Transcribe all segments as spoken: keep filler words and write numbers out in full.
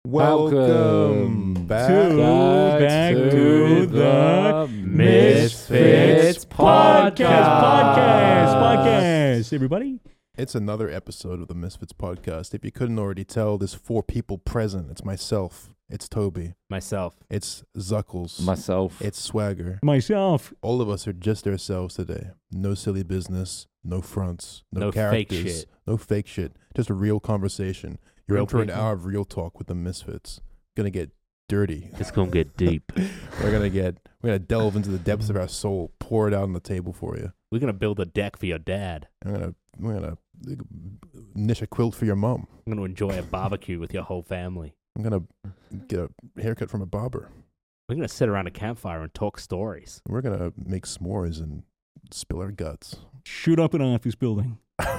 Welcome back, to, back to, to the Misfits Podcast. Podcast. Podcast. Podcast. Everybody. It's another episode of the Misfits Podcast. If you couldn't already tell, there's four people present. It's myself. It's Toby. Myself. It's Zuckles. Myself. It's Swagger. Myself. All of us are just ourselves today. No silly business. No fronts. No, No characters. fake shit. No fake shit. Just a real conversation. You're Real in for an people. hour of real talk with the Misfits. Gonna get dirty. It's gonna get deep. We're gonna get. We're gonna delve into the depths of our soul. Pour it out on the table for you. We're gonna build a deck for your dad. I'm gonna. We're gonna knit a quilt for your mom. I'm gonna enjoy a barbecue with your whole family. I'm gonna get a haircut from a barber. We're gonna sit around a campfire and talk stories. We're gonna make s'mores and spill our guts. Shoot up an office building.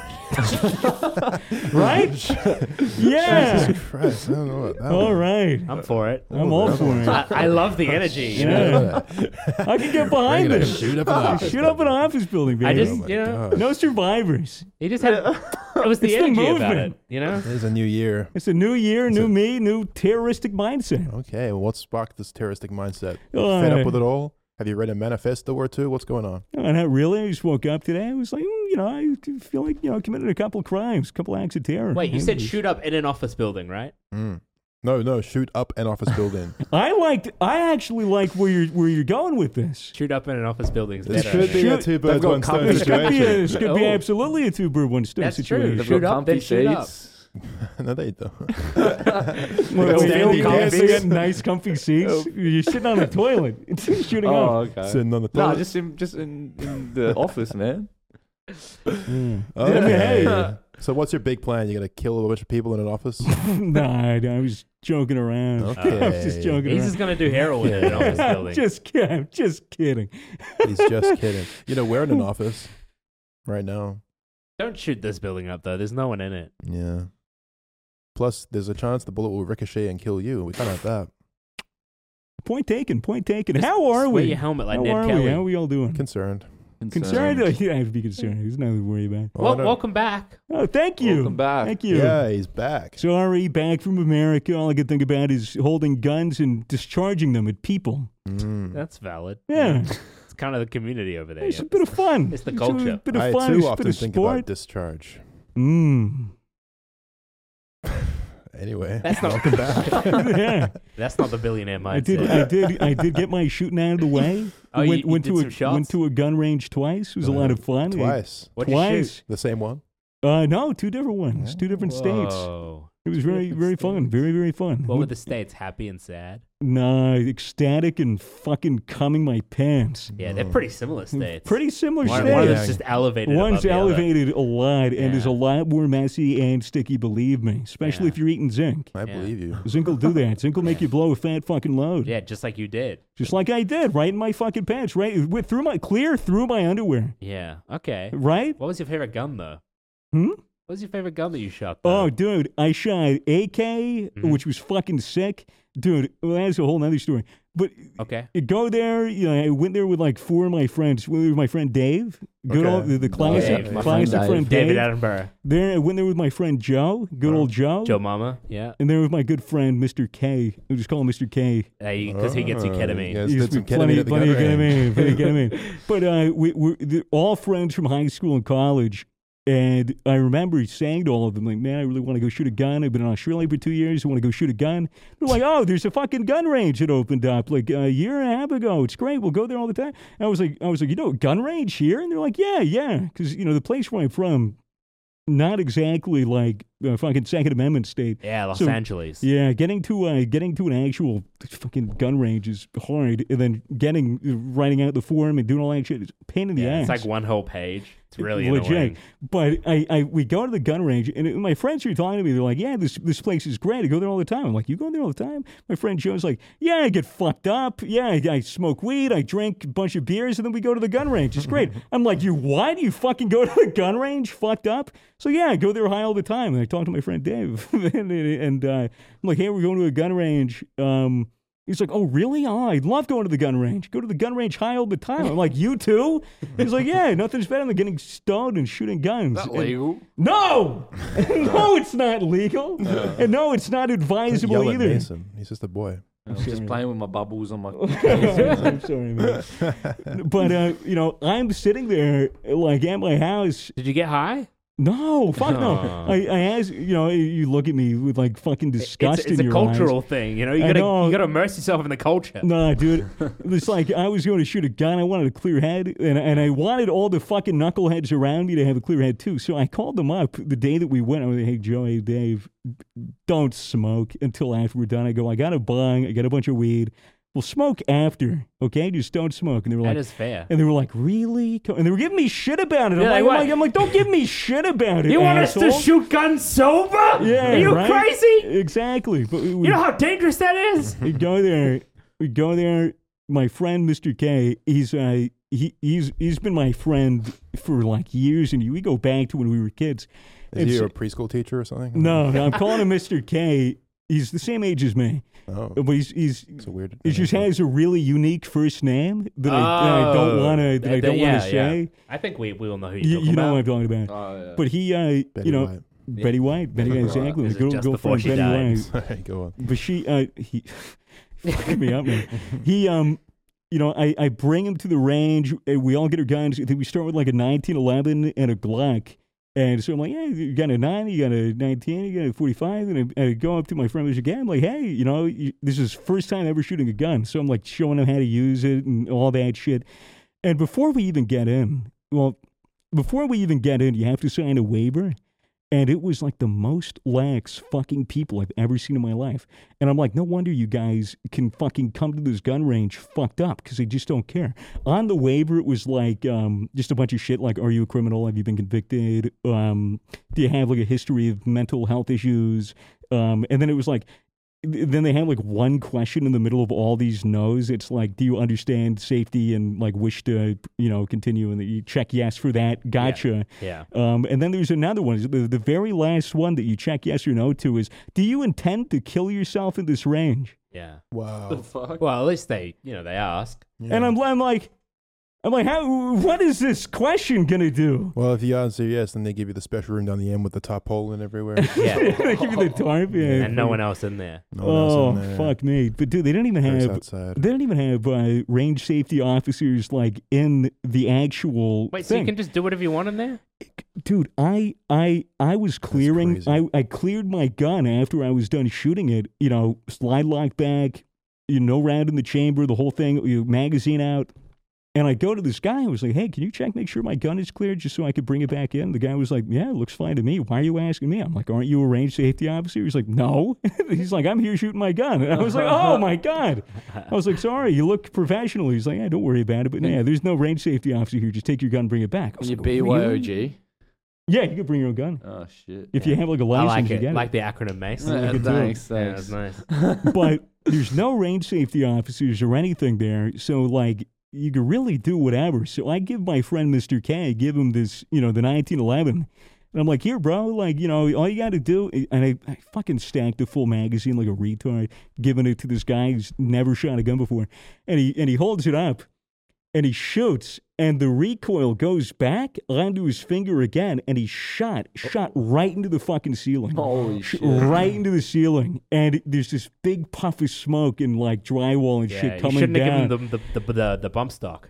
Right? Yeah. Jesus Christ, I don't know what that All was. right. I'm for it. I'm all for it. I, I love the energy. You know? Yeah. I can get behind We're gonna this. shoot up an office Shoot up an building. office building, baby. I just, Oh my you know, gosh. No survivors. he just had. It was the It's the energy about it. movement. You know. There's a new year. It's a new year, It's new a- me, new terroristic mindset. Okay, well, what sparked this terroristic mindset? Uh, Fed up with it all? Have you read a manifesto or two? What's going on? No, not really. I just woke up today. I was like, mm, you know, I feel like, you know, I committed a couple crimes, a couple acts of terror. Wait, you And said it was- shoot up in an office building, right? Mm. No, no, shoot up an office building. I liked. I actually like where you're where you're going with this. Shoot up in an office building is This better. should be a Shoot- two birds, got one stone company This could be, a, situation. this could be Oh. absolutely a two bird one stone That's true. situation. They've They've Shoot got up, then comfy shoot up. seats. No, they don't. Wait, They wait, got they standing got- desks. they got nice comfy seats. You're sitting on a toilet. It's shooting Oh, up. okay. Sitting on the No, toilet. just in just in, in the office, man. Mm. Okay. Hey. So what's your big plan? You gonna kill a bunch of people in an office? Nah, I was joking around. Okay. I was just joking He's around. just gonna do heroin in an office building. just kidding. I'm just kidding. He's just kidding. You know, we're in an office right now. Don't shoot this building up though. There's no one in it. Yeah. Plus, there's a chance the bullet will ricochet and kill you. We found out that. Point taken. Point taken. Just How are wear we? your helmet like How Ned are Kelly. we? How are we all doing? Concerned. Concerned? Oh, yeah, I have to be concerned. There's nothing to worry about. Oh, Well, no. welcome back. Oh, thank you. Welcome back. Thank you. Yeah, he's back. Sorry, back from America. All I can think about is holding guns and discharging them at people. Mm. That's valid. Yeah. It's kind of the community over there. It's yeah. a bit of fun. It's the a culture. bit of I fun. too It's a often bit of think about sport. discharge. Mm. Anyway, That's not- welcome back. Yeah. That's not the billionaire mindset. I did. I did. I did get my shooting out of the way. Oh, you- went you went did to some a shots? went to a gun range twice. It was a lot of fun. Twice. What'd you shoot? Twice. The same one? Uh, no, two different ones. Two different states. Whoa. It was Two very, different very fun. states. Very, very fun. What were the states? Happy and sad? Nah, ecstatic and fucking coming my pants. Yeah, they're pretty similar states. Pretty similar One, states. one of Yeah. them's just elevated. One's above the other. elevated a lot and is a Yeah. lot more messy and sticky, believe me. Especially Yeah. if you're eating zinc. I Yeah. believe you. Zinc will do that. Zinc will make you blow a fat fucking load. Yeah, just like you did. Just like I did, right in my fucking pants, right with through my clear through my underwear. Yeah. Okay. Right? What was your favorite gun though? Hmm? What was your favorite gun that you shot? Oh, Though? dude, I shot A K, Mhm. which was fucking sick. Dude, well, that's a whole nother story. But Okay. you go there, you know, I went there with like four of my friends. With my friend Dave, good Okay. old the, the classic, Dave, my classic friend friend, Dave. Dave. David Attenborough. There, I went there with my friend Joe, good Oh. old Joe. Joe Mama. Yeah. And there was my good friend Mister K. We just call him Mister K. Because he gets you Oh, ketamine. yes. He did used to some be plenty, ketamine at the plenty of gun ketamine, plenty of ketamine. But uh, we, we're the, all friends from high school and college. And I remember saying to all of them, like, man, I really want to go shoot a gun. I've been in Australia for two years. I want to go shoot a gun. They're like, oh, there's a fucking gun range that opened up like a year and a half ago. It's great. We'll go there all the time. And I was like, I was like, you know, a gun range here? And they're like, yeah, yeah. Because, you know, the place where I'm from, not exactly like a fucking Second Amendment state. Yeah, Los So, Angeles. Yeah, getting to uh, getting to an actual fucking gun range is hard, and then getting writing out the form and doing all that shit is a pain in the Yeah, ass. it's like one whole page. It's really legit. annoying. But I, I, we go to the gun range, and it- my friends are talking to me. They're like, "Yeah, this this place is great. I go there all the time." I'm like, "You go there all the time?" My friend Joe's like, "Yeah, I get fucked up. Yeah, I, I smoke weed. I drink a bunch of beers, and then we go to the gun range. It's great." I'm like, "You what? You fucking go to the gun range fucked up?" So yeah, I go there high all the time. And I talk to my friend Dave, and, and uh, I'm like, "Hey, we're going to a gun range." Um, He's like, oh, really? Oh, I love going to the gun range. Go to the gun range high all the time. I'm like, you too? He's like, yeah, nothing's better than getting stoned and shooting guns. Not And- legal. No! No, it's not legal. And no, it's not Don't advisable yell at either. Mason. He's just a boy. I'm just playing with my bubbles on my. I'm sorry, man. But, uh, you know, I'm sitting there, like, at my house. Did you get high? No, fuck no. Oh. I, I ask, you know, you look at me with, like, fucking disgust It's, it's in a your cultural eyes. thing, you know. You I gotta know. you gotta immerse yourself in the culture. Nah, dude. It's like I was going to shoot a gun. I wanted a clear head, and, and I wanted all the fucking knuckleheads around me to have a clear head, too. So I called them up the day that we went. I was like, hey, Joe, hey, Dave, don't smoke until after we're done. I go, I got a bong. I got a bunch of weed. We'll smoke after, okay? Just don't smoke. And they were like, That is fair. and they were like, really? Co-" And they were giving me shit about it. I'm, Yeah, like, like I'm, what? like, I'm like, don't give me shit about it, You want us to asshole." shoot guns sober? Yeah, Are you right? crazy? Exactly. But we, we, You know how dangerous that is? we go there. We go there. My friend, Mister K, he's uh, he he's he's been my friend for like years, and we go back to when we were kids. Is And he so- a preschool teacher or something? no, no, I'm calling him Mister K. He's the same age as me, Oh, but he's he's it's a weird. he just has a really unique first name that I, that I don't Oh, want to that I that- don't yeah, want to say. yeah. I think we, we all know who you're You, talking you know about. what I'm talking about. Oh, yeah. But he, uh, Betty you know, White. Betty White, Betty White, exactly. This is Good, just good before friend she Betty died. White. All right, go on. But she, uh, he, fucking me up, man. He, um, you know, I, I bring him to the range. And we all get our guns. I think we start with like a nineteen eleven and a Glock. And so I'm like, yeah, you got a nine, you got a nineteen, you got a forty-five. And I, I go up to my friend again. I'm like, hey, you know, you, this is first time ever shooting a gun. So I'm like showing him how to use it and all that shit. And before we even get in, well, before we even get in, you have to sign a waiver. And it was like the most lax fucking people I've ever seen in my life. And I'm like, no wonder you guys can fucking come to this gun range fucked up because they just don't care. On the waiver, it was like um, just a bunch of shit like, are you a criminal? Have you been convicted? Um, do you have like a history of mental health issues? Um, and then it was like, then they have like one question in the middle of all these no's. It's like, do you understand safety and like wish to, you know, continue? And you check yes for that. Gotcha. Yeah. Um, and then there's another one. The, the very last one that you check yes or no to is, do you intend to kill yourself in this range? Yeah. Wow. the fuck? Well, at least they, you know, they ask. Yeah. And I'm, I'm like, I'm like, how? What is this question gonna do? Well, if you answer yes, then they give you the special room down the end with the top hole and everywhere. Yeah. They give you the tarp. Yeah. And no one else in there. No one Oh, else in there. fuck me. But dude, they don't even Chris have. outside. They don't even have uh, range safety officers like in the actual Wait, so thing. you can just do whatever you want in there? Dude, I I I was clearing. crazy. I I cleared my gun after I was done shooting it. You know, slide lock back. You know, round in the chamber, the whole thing. You know, magazine out. And I go to this guy. I was like, "Hey, can you check, make sure my gun is cleared, just so I could bring it back in?" The guy was like, "Yeah, it looks fine to me. Why are you asking me?" I'm like, "Aren't you a range safety officer?" He's like, "No." He's like, "I'm here shooting my gun." And I was like, "Oh my god!" I was like, "Sorry, you look professional." He's like, "Yeah, don't worry about it." But yeah, there's no range safety officer here. Just take your gun, and bring it back. I was Your like, B Y O "Really?" G. Yeah, you can bring your own gun Oh shit. if you have like a I license. like You it. get Like the acronym MACE. Yeah. Yeah, good thanks, Yeah, thanks. that's nice. But there's no range safety officers or anything there. So, like, you can really do whatever. So I give my friend Mister K, I give him this, you know, the nineteen eleven. And I'm like, here, bro, like, you know, all you got to do. And I, I fucking stacked a full magazine like a retard, giving it to this guy who's never shot a gun before. And he, and he holds it up and he shoots. And the recoil goes back onto his finger again, and he shot, shot right into the fucking ceiling. Holy Sh- shit. Right into the ceiling. And there's this big puff of smoke and like drywall and Yeah, shit you coming shouldn't down. have given them the, the, the, the bump stock.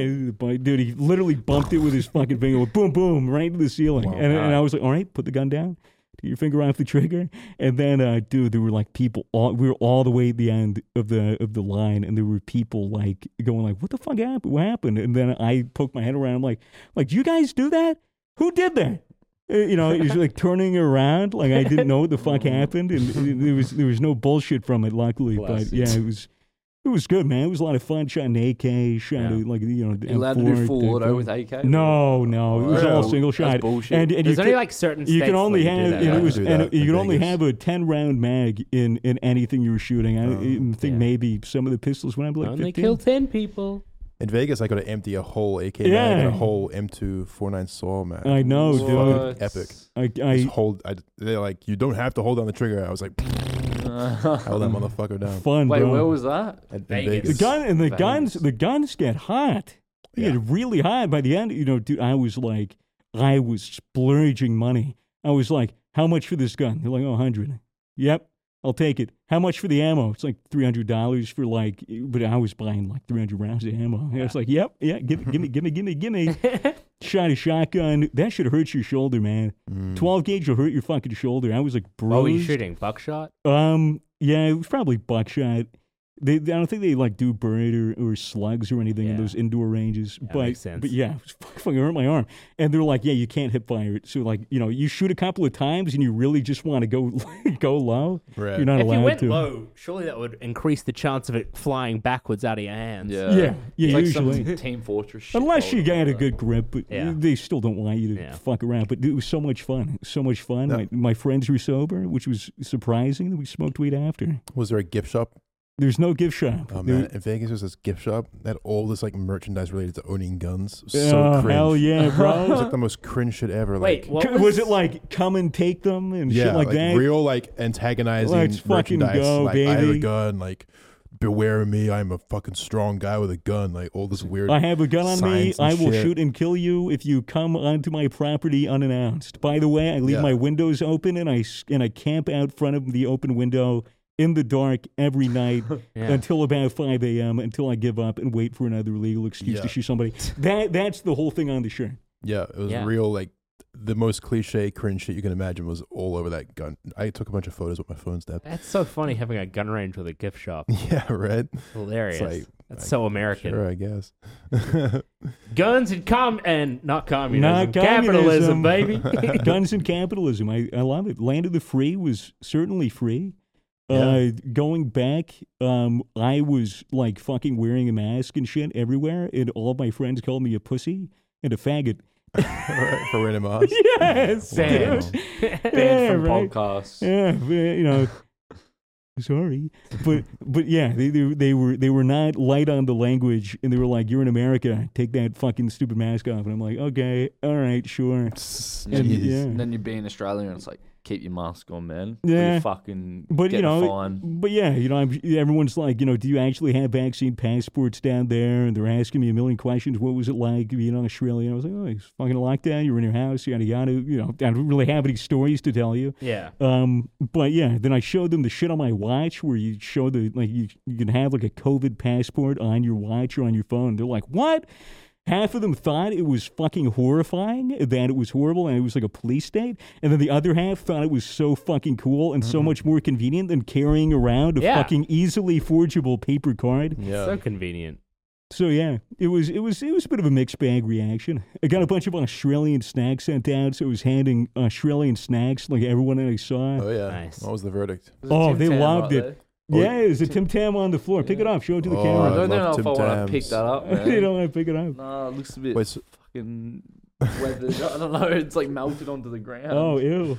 But dude, he literally bumped it with his fucking finger. Went boom, boom, right into the ceiling. Wow. and, and I was like, all right, put the gun down. Take your finger off the trigger. And then, uh, dude, there were like people. All, we were all the way at the end of the of the line, and there were people like going like, "What the fuck happened? What happened?" And then I poked my head around. I'm like, "Like, do you guys do that? Who did that?" Uh, You know, he's like turning around, like I didn't know what the fuck happened, and it- there was there was no bullshit from it, luckily. But Classic. yeah, it was it was good, man. It was a lot of fun. Shot an A K, shot Yeah. a, like you know, You allowed to do full auto with A K? No, no, it was Oh, all yeah. single That's shot. bullshit. And, and you There's only could- like certain you states can only where you have do that, you know, right? it was, do and that you in can only Vegas. have a ten round mag in, in anything you were shooting. I, Oh. I think Yeah. maybe some of the pistols went up like Only fifteen. kill ten people. In Vegas, I got to empty a whole A K mag Yeah. and a whole M two forty-nine saw mag. I know, It's dude. fucking What? epic. I, Just I hold. I, they're like, you don't have to hold on the trigger. I was like, Held that motherfucker down. Fun, Wait, bro. where was that? At, in Vegas. Vegas. The gun and the Vegas. guns, the guns get hot. They Yeah. get really hot. By the end, you know, dude, I was like, I was splurging money. I was like, how much for this gun? They're like, oh, a hundred. Yep, I'll take it. How much for the ammo? It's like three hundred dollars for like, but I was buying like three hundred rounds of ammo. I was like, yep, yeah, give, give me, give me, give me, give me. Shot a shotgun. That should hurt your shoulder, man. Mm. twelve gauge will hurt your fucking shoulder. I was like bruised. What were you shooting? Buckshot? Um, yeah, it was probably buckshot. They, I don't think they like do bird or, or slugs or anything in Yeah. those indoor ranges. Yeah, but makes sense. but yeah, it was fucking hurt my arm. And they're like, yeah, you can't hip fire it. So like, you know, you shoot a couple of times and you really just want to go go low. Right. You're not If allowed you went to. low, surely that would increase the chance of it flying backwards out of your hands. Yeah. Yeah, yeah, It's like usually. some Team Fortress shit. Unless you going got on a there. good grip, but Yeah. they still don't want you to Yeah. fuck around. But it was so much fun, so much fun. Yeah. My, my friends were sober, which was surprising that we smoked weed after. Was there a gift shop? There's no gift shop. Oh There- man, in Vegas there's this gift shop that had all this like merchandise related to owning guns. So oh, cringe. hell yeah, It bro. was like the most cringe shit ever. Wait, like, what C- was, was it like come and take them and yeah, shit like, like that? real like antagonizing Let's fucking merchandise. go, like I have a baby. gun. Like beware of me. I'm a fucking strong guy with a gun. Like all this weird. I have a gun on me. signs and I will shit. shoot and kill you if you come onto my property unannounced. By the way, I leave Yeah. my windows open and I s- and I camp out front of the open window in the dark every night Yeah. until about five a.m. until I give up and wait for another legal excuse Yeah. to shoot somebody. That that's the whole thing on the shirt. Yeah, it was Yeah. real. Like the most cliche cringe shit you can imagine was all over that gun. I took a bunch of photos with my phone snap. That's so funny having a gun range with a gift shop. Yeah, right. Hilarious. like, That's like, so American. Sure, I guess. Guns and com and not communism, Not capitalism, communism. baby. Guns and capitalism. I, I love it. Land of the free was certainly free. Yeah. Uh, going back, um, I was like fucking wearing a mask and shit everywhere, and all my friends called me a pussy and a faggot. Right, for random odds. Yes, Damn. dude. Banned Yeah, from right. podcasts. Yeah, but, you know. Sorry, but but yeah, they, they they were they were not light on the language, and they were like, "You're in America, take that fucking stupid mask off," and I'm like, "Okay, all right, sure." And, then you, Jeez. Yeah. and then you be in Australia and it's like, keep your mask on, man. Or Yeah. you fucking But get you know, a fine. but yeah, you know, I'm, everyone's like, you know, do you actually have vaccine passports down there? And they're asking me a million questions. What was it like being in Australia? I was like, oh, it's fucking lockdown. You're in your house. Yada yada. You know, I don't really have any stories to tell you. Yeah. Um, but yeah, then I showed them the shit on my watch where you show the like you you can have like a COVID passport on your watch or on your phone. They're like, what? Half of them thought it was fucking horrifying, that it was horrible, and it was like a police state. And then the other half thought it was so fucking cool and so much more convenient than carrying around a Yeah. fucking easily forgeable paper card. Yeah. So convenient. So yeah, it was it was it was a bit of a mixed bag reaction. I got a bunch of Australian snacks sent out, so I was handing Australian snacks like everyone that I saw. Oh yeah. Nice. What was the verdict? There's a Oh, Tim they Tam loved right it. there. Yeah, there's a Tim Tam on the floor. Pick it up. Show it to the Oh, camera. I I don't love know if Tim I want to Tams. pick that up, man. you don't want to pick it up. Nah, it looks a bit Wait, so- fucking weathered. I don't know. It's like melted onto the ground. Oh, ew.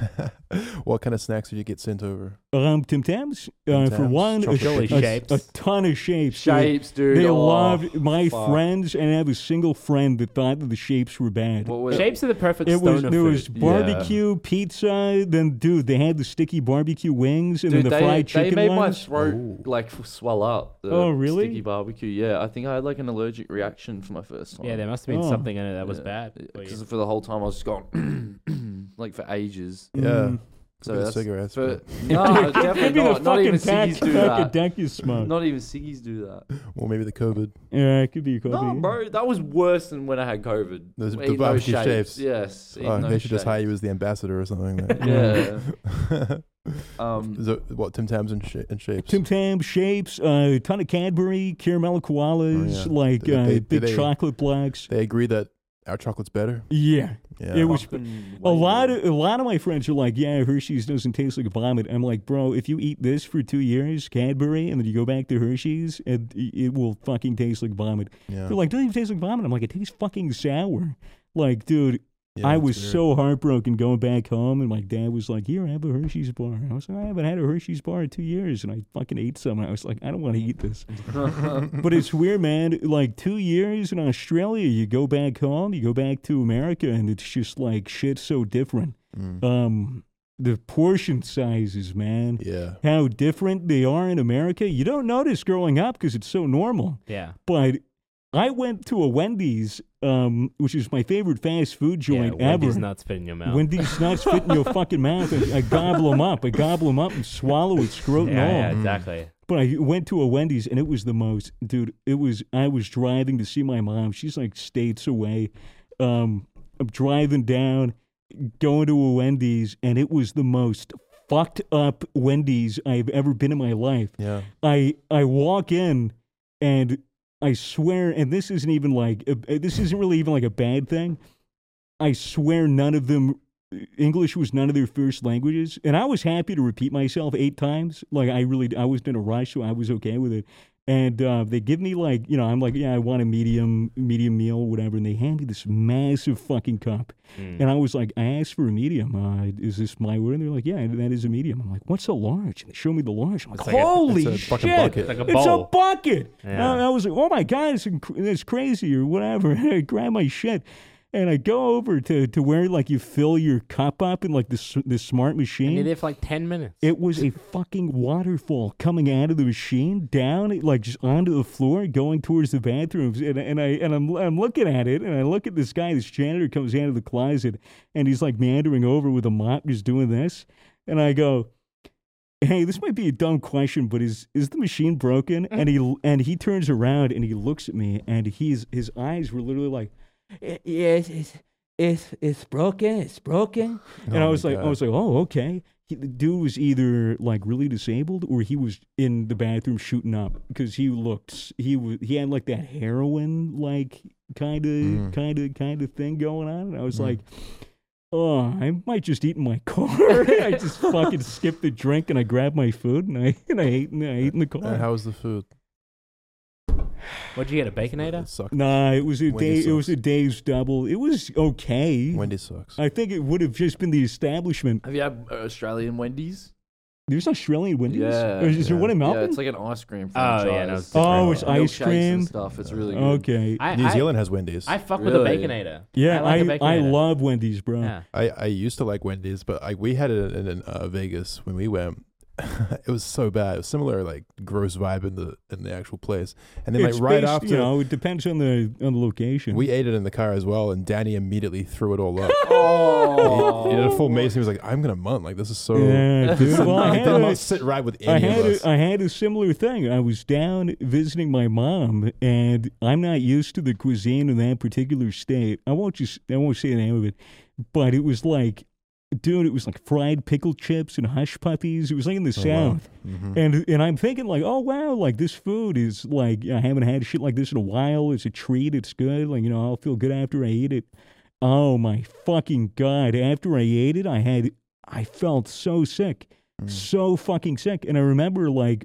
What kind of snacks did you get sent over? Um, Tim Tams. Uh, Tim for Tams? one, a, Chocolate Chili a, shapes. a ton of shapes. dude. Shapes, dude. They oh, loved my fuck. friends, and I have a single friend that thought that the shapes were bad. What was Shapes are the perfect It was stoner there food. was barbecue, pizza. Then, dude, they had the sticky barbecue wings, and Dude, then the they, fried they chicken made my ones. throat Ooh. like f- swell up. The Oh, really? Sticky barbecue. Yeah, I think I had like an allergic reaction for my first time. Yeah, there must have been Oh. something in it that was Yeah. bad. for you. Because for the whole time I was just going like for ages. Yeah. Mm. So Good that's cigarettes. for, but- no, Maybe definitely the not. Not fucking even tack, ciggies do tack a that. deck you smoke. Not even ciggies do that. Well, maybe the COVID. Yeah, it could be a No, COVID. bro, that was worse than when I had COVID. Those- Eating the barbecue those shapes. Yes. Oh, eating they those should just hire shapes. you as the ambassador or something. Like Yeah. Um, Is it, what Tim Tams and, sh- and shapes? Tim Tam shapes, uh, a ton of Cadbury, caramel koalas, Oh, yeah. like Did uh, they- big did they- chocolate blocks. They agree that our chocolate's better. Yeah. Yeah. It was fucking a lot way of a lot of my friends are like, yeah, Hershey's doesn't taste like vomit. I'm like, bro, if you eat this for two years, Cadbury, and then you go back to Hershey's, it, it will fucking taste like vomit. Yeah. They're like, doesn't even taste like vomit. I'm like, it tastes fucking sour. Like, dude, Yeah, I it's was weird. so heartbroken going back home, and my dad was like, here, have a Hershey's bar. I was like, I haven't had a Hershey's bar in two years, and I fucking ate some. And I was like, I don't want to eat this. But it's weird, man. Like two years in Australia, you go back home, you go back to America, and it's just like shit's so different. Mm. Um, the portion sizes, man. Yeah. How different they are in America. You don't notice growing up because it's so normal. Yeah. But I went to a Wendy's, um, which is my favorite fast food joint yeah, Wendy's ever. nuts fit in your mouth. Wendy's nuts fit in your fucking mouth. And I gobble them up. I gobble them up and swallow it, scrote and yeah, all. yeah, exactly. But I went to a Wendy's and it was the most, dude. It was. I was driving to see my mom. She's like states away. Um, I'm driving down, going to a Wendy's, and it was the most fucked up Wendy's I've ever been in my life. Yeah. I I walk in, and I swear, and this isn't even like a, this isn't really even like a bad thing. I swear, none of them. English was none of their first languages, and I was happy to repeat myself eight times. Like I really, I wasn't in a rush, so I was okay with it. And uh, they give me like, you know, I'm like, yeah, I want a medium, medium meal, whatever. And they hand me this massive fucking cup, Mm. and I was like, I asked for a medium. Uh, is this my word? And they're like, yeah, that is a medium. I'm like, what's a large? And they show me the large. I'm like, It's like a- holy it's a shit! fucking bucket. Like a It's a bowl. bucket. Yeah. And I was like, oh my god, it's inc- it's crazy or whatever. And I grab my shit. And I go over to, to where like you fill your cup up in like this this smart machine. And you're there for like ten minutes. It was a fucking waterfall coming out of the machine, down like just onto the floor, going towards the bathrooms. And and I and I'm I'm looking at it, and I look at this guy, this janitor comes out of the closet, and he's like meandering over with a mop, just doing this. And I go, hey, this might be a dumb question, but is is the machine broken? And he and he turns around and he looks at me, and he's his eyes were literally like, yes, it's it's it's broken, it's broken. And Oh I was my like, I God. was like, oh, okay. He, the dude was either like really disabled or he was in the bathroom shooting up because he looked he was he had like that heroin like kind of Mm. kind of kind of thing going on. And I was Mm. like, oh, I might just eat in my car. I just fucking skipped the drink and I grabbed my food and I and I ate and I ate in the car. And how was the food? What'd you get, a Baconator? It sucked. Nah, it was a day. Wendy's It was sucks. a day's double. It was okay. Wendy sucks. I think it would have just been the establishment. Have you had uh, Australian Wendy's? There's Australian Wendy's. Yeah, Or is there yeah. one in Melbourne? Yeah, it's like an ice cream Oh, franchise. yeah, no, it's Oh, different. it's Milkshakes ice cream. and stuff. It's really good. Okay. I, New I, Zealand has Wendy's. I fuck Really? with a Baconator. Yeah, I I, like a I, Baconator. love Wendy's, bro. Yeah. I, I used to like Wendy's, but I, we had it in, in uh, Vegas when we went. It was so bad. It was similar, like gross vibe in the in the actual place. And then It's like right based- after, you know, it depends on the on the location. we ate it in the car as well, and Danny immediately threw it all up. Oh, He did a full mace. He was like, "I'm gonna munt. Like this is so." yeah, dude. Well, I it had, did a, not sit right with I any of had us. a, I had a similar thing. I was down visiting my mom, and I'm not used to the cuisine in that particular state. I won't just I won't say the name of it, but it was like, dude, it was like fried pickle chips and hush puppies. It was like in the Oh, wow. South. Mhm. And and I'm thinking like, oh wow, like this food is like I haven't had shit like this in a while. It's a treat. It's good. Like, you know, I'll feel good after I eat it. Oh my fucking god! After I ate it, I had I felt so sick, Mm. so fucking sick. And I remember like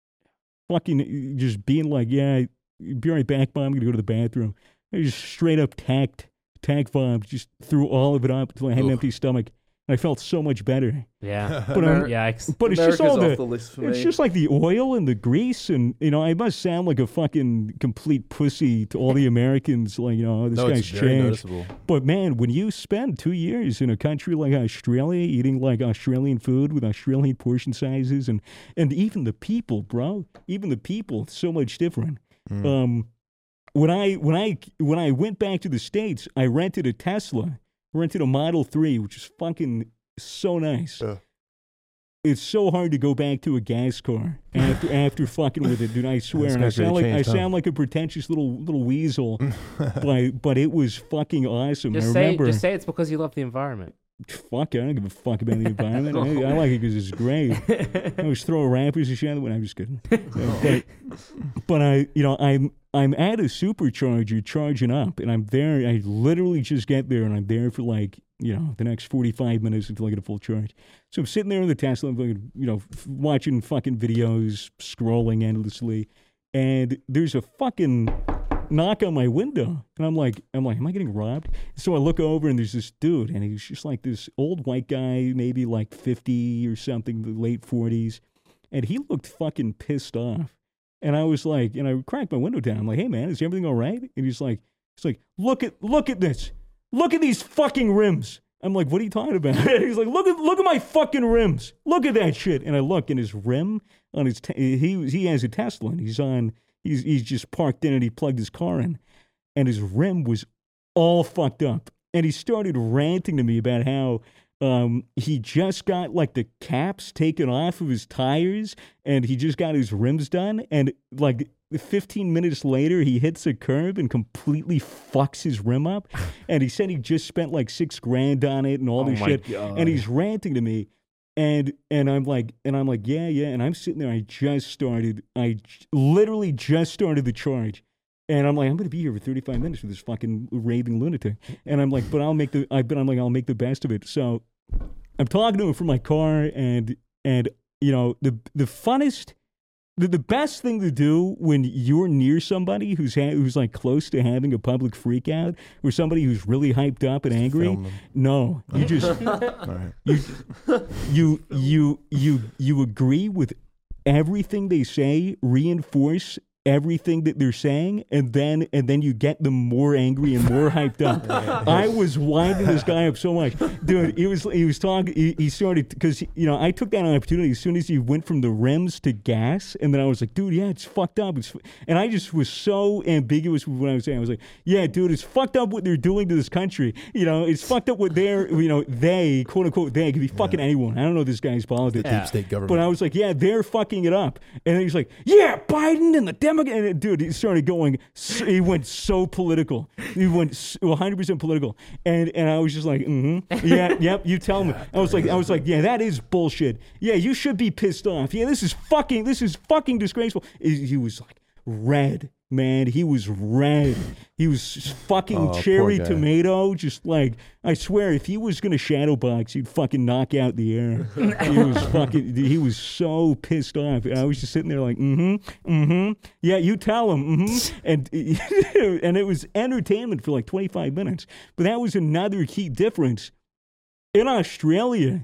fucking just being like, yeah, be right back, mom. I'm gonna go to the bathroom. I just straight up tacked tack bombs, just threw all of it up until I had an Oof. empty stomach. And I felt so much better. Yeah. But I'm, Yikes. but it's just America's all the, off the list for it's me. just like the oil and the grease, and you know, I must sound like a fucking complete pussy to all the Americans. Like, you know, oh, this No, guy's it's very changed. noticeable. But man, when you spend two years in a country like Australia, eating like Australian food with Australian portion sizes, and and even the people, bro, even the people, it's so much different. Mm. Um, when I when I when I went back to the States, I rented a Tesla, rented a Model three, which is fucking so nice. Yeah. It's so hard to go back to a gas car after after fucking with it, dude. I swear. This And I guy's really sound like changed, I huh? sound like a pretentious little little weasel, but but it was fucking awesome. Just I say, remember. just say it's because you love the environment. Fuck it, I don't give a fuck about the environment. I, I like it because it's great. I was throwing rappers and shit. When I'm just kidding. Uh, but, but I, you know, I'm I'm at a supercharger charging up, and I'm there. I literally just get there, and I'm there for like, you know, the next forty-five minutes until I get a full charge. So I'm sitting there in the Tesla, I'm fucking, you know, f- watching fucking videos, scrolling endlessly, and there's a fucking knock on my window, and I'm like, I'm like, am I getting robbed? So I look over, and there's this dude, and he's just like this old white guy, maybe like fifty or something, the late forties, and he looked fucking pissed off. And I was like, and I cracked my window down. I'm like, hey man, is everything all right? And he's like, he's like, look at, look at this, look at these fucking rims. I'm like, what are you talking about? He's like, look at look at my fucking rims. Look at that shit. And I look, and his rim on his te- he he has a Tesla, and he's on he's he's just parked in, and he plugged his car in, and his rim was all fucked up. And he started ranting to me about how um, he just got like the caps taken off of his tires, and he just got his rims done, and like fifteen minutes later, he hits a curb and completely fucks his rim up. And he said he just spent like six grand on it and all Oh this my shit. God. And he's ranting to me. And and I'm like, and I'm like, yeah, yeah. And I'm sitting there. I just started. I j- literally just started the charge. And I'm like, I'm gonna be here for thirty-five minutes with this fucking raving lunatic. And I'm like, but I'll make the. I but I'm like, I'll make the best of it. So I'm talking to him from my car, and and you know the the funnest. The, the best thing to do when you're near somebody who's ha- who's like close to having a public freak out, or somebody who's really hyped up and angry, film them. no, you just All right. you you you you you agree with everything they say, reinforce everything that they're saying, and then and then you get them more angry and more hyped up. I was winding this guy up so much, dude. He was he was talking. He, he started because you know I took that opportunity as soon as he went from the rims to gas, and then I was like, dude, yeah, it's fucked up. It's, and I just was so ambiguous with what I was saying. I was like, yeah, dude, it's fucked up what they're doing to this country. You know, it's fucked up what they're you know they quote unquote they could be fucking anyone. I don't know this guy's politics. Deep state government. But I was like, yeah, they're fucking it up. And then he's like, yeah, Biden and the Democrats. And dude, he started going, he went so political. He went so, one hundred percent political. And and I was just like, mm-hmm. Yeah, yep, you tell me. I was like, I was like, yeah, that is bullshit. Yeah, you should be pissed off. Yeah, this is fucking, this is fucking disgraceful. He he was like, red. Man, he was red. He was just fucking Oh, poor cherry guy. tomato. Just like, I swear, if he was gonna shadow box, he'd fucking knock out the air. He was fucking. He was so pissed off. And I was just sitting there like, mm-hmm, mm-hmm. Yeah, you tell him, mm-hmm. And and it was entertainment for like twenty-five minutes. But that was another key difference. In Australia,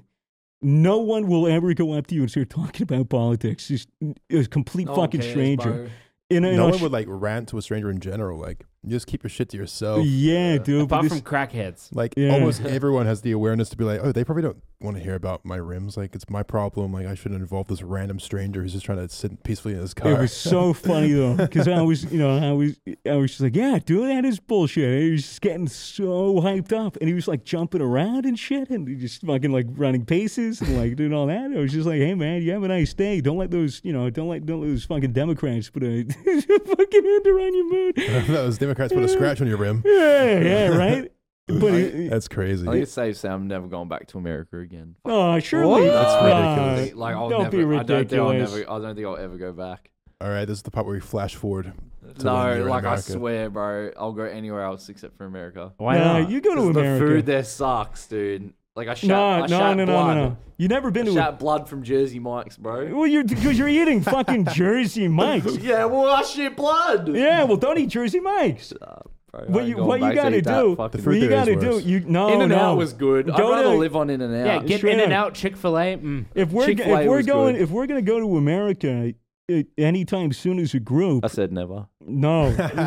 no one will ever go up to you and start talking about politics. Just a complete No one fucking cares, stranger. bro. In, in no Aus- one would like rant to a stranger in general. Like, you just keep your shit to yourself. Yeah, dude. but Apart this- from crackheads. Like Yeah. almost everyone has the awareness to be like, oh, they probably don't want to hear about my rims. Like, it's my problem. Like, I shouldn't involve this random stranger who's just trying to sit peacefully in his car. It was so funny though, because I was, you know, I was, I was just like, yeah, dude, that is bullshit. And he was just getting so hyped up, and he was like jumping around and shit, and he just fucking like running paces and like doing all that. I was just like, hey man, you have a nice day. Don't let those, you know, don't let don't let those fucking Democrats put a fucking hand around your mood. Those Democrats put a scratch on your rim. Yeah, yeah, right. But it, That's crazy. I think it's safe to say I'm never going back to America again. oh, surely That's uh, ridiculous. Like I'll don't never. be I don't think I'll ridiculous. never. I don't think I'll ever go back. All right, this is the part where we flash forward. to when No, you're in like I America. swear, bro. I'll go anywhere else except for America. Why Nah, not? you go to 'Cause America. The food there sucks, dude. Like I shat. no, I no, shat no, no, blood. no, no. You never been I to a shat blood from Jersey Mike's, bro. well, you're because you're eating fucking Jersey Mike's. Yeah, well, I shit blood. Yeah, well, don't eat Jersey Mike's. Uh, bro, I What ain't you going what you back to gotta eat that do? fucking- The What food you there is gotta do? worse. You no, In and no. Out was good. I'd Go rather to- live on In and Out. Yeah, get Straight In and up. Out, Chick Fil A. Mm. If we're Chick-fil-A if we're was going good. if we're gonna go to America uh, anytime soon as a group, I said never. no,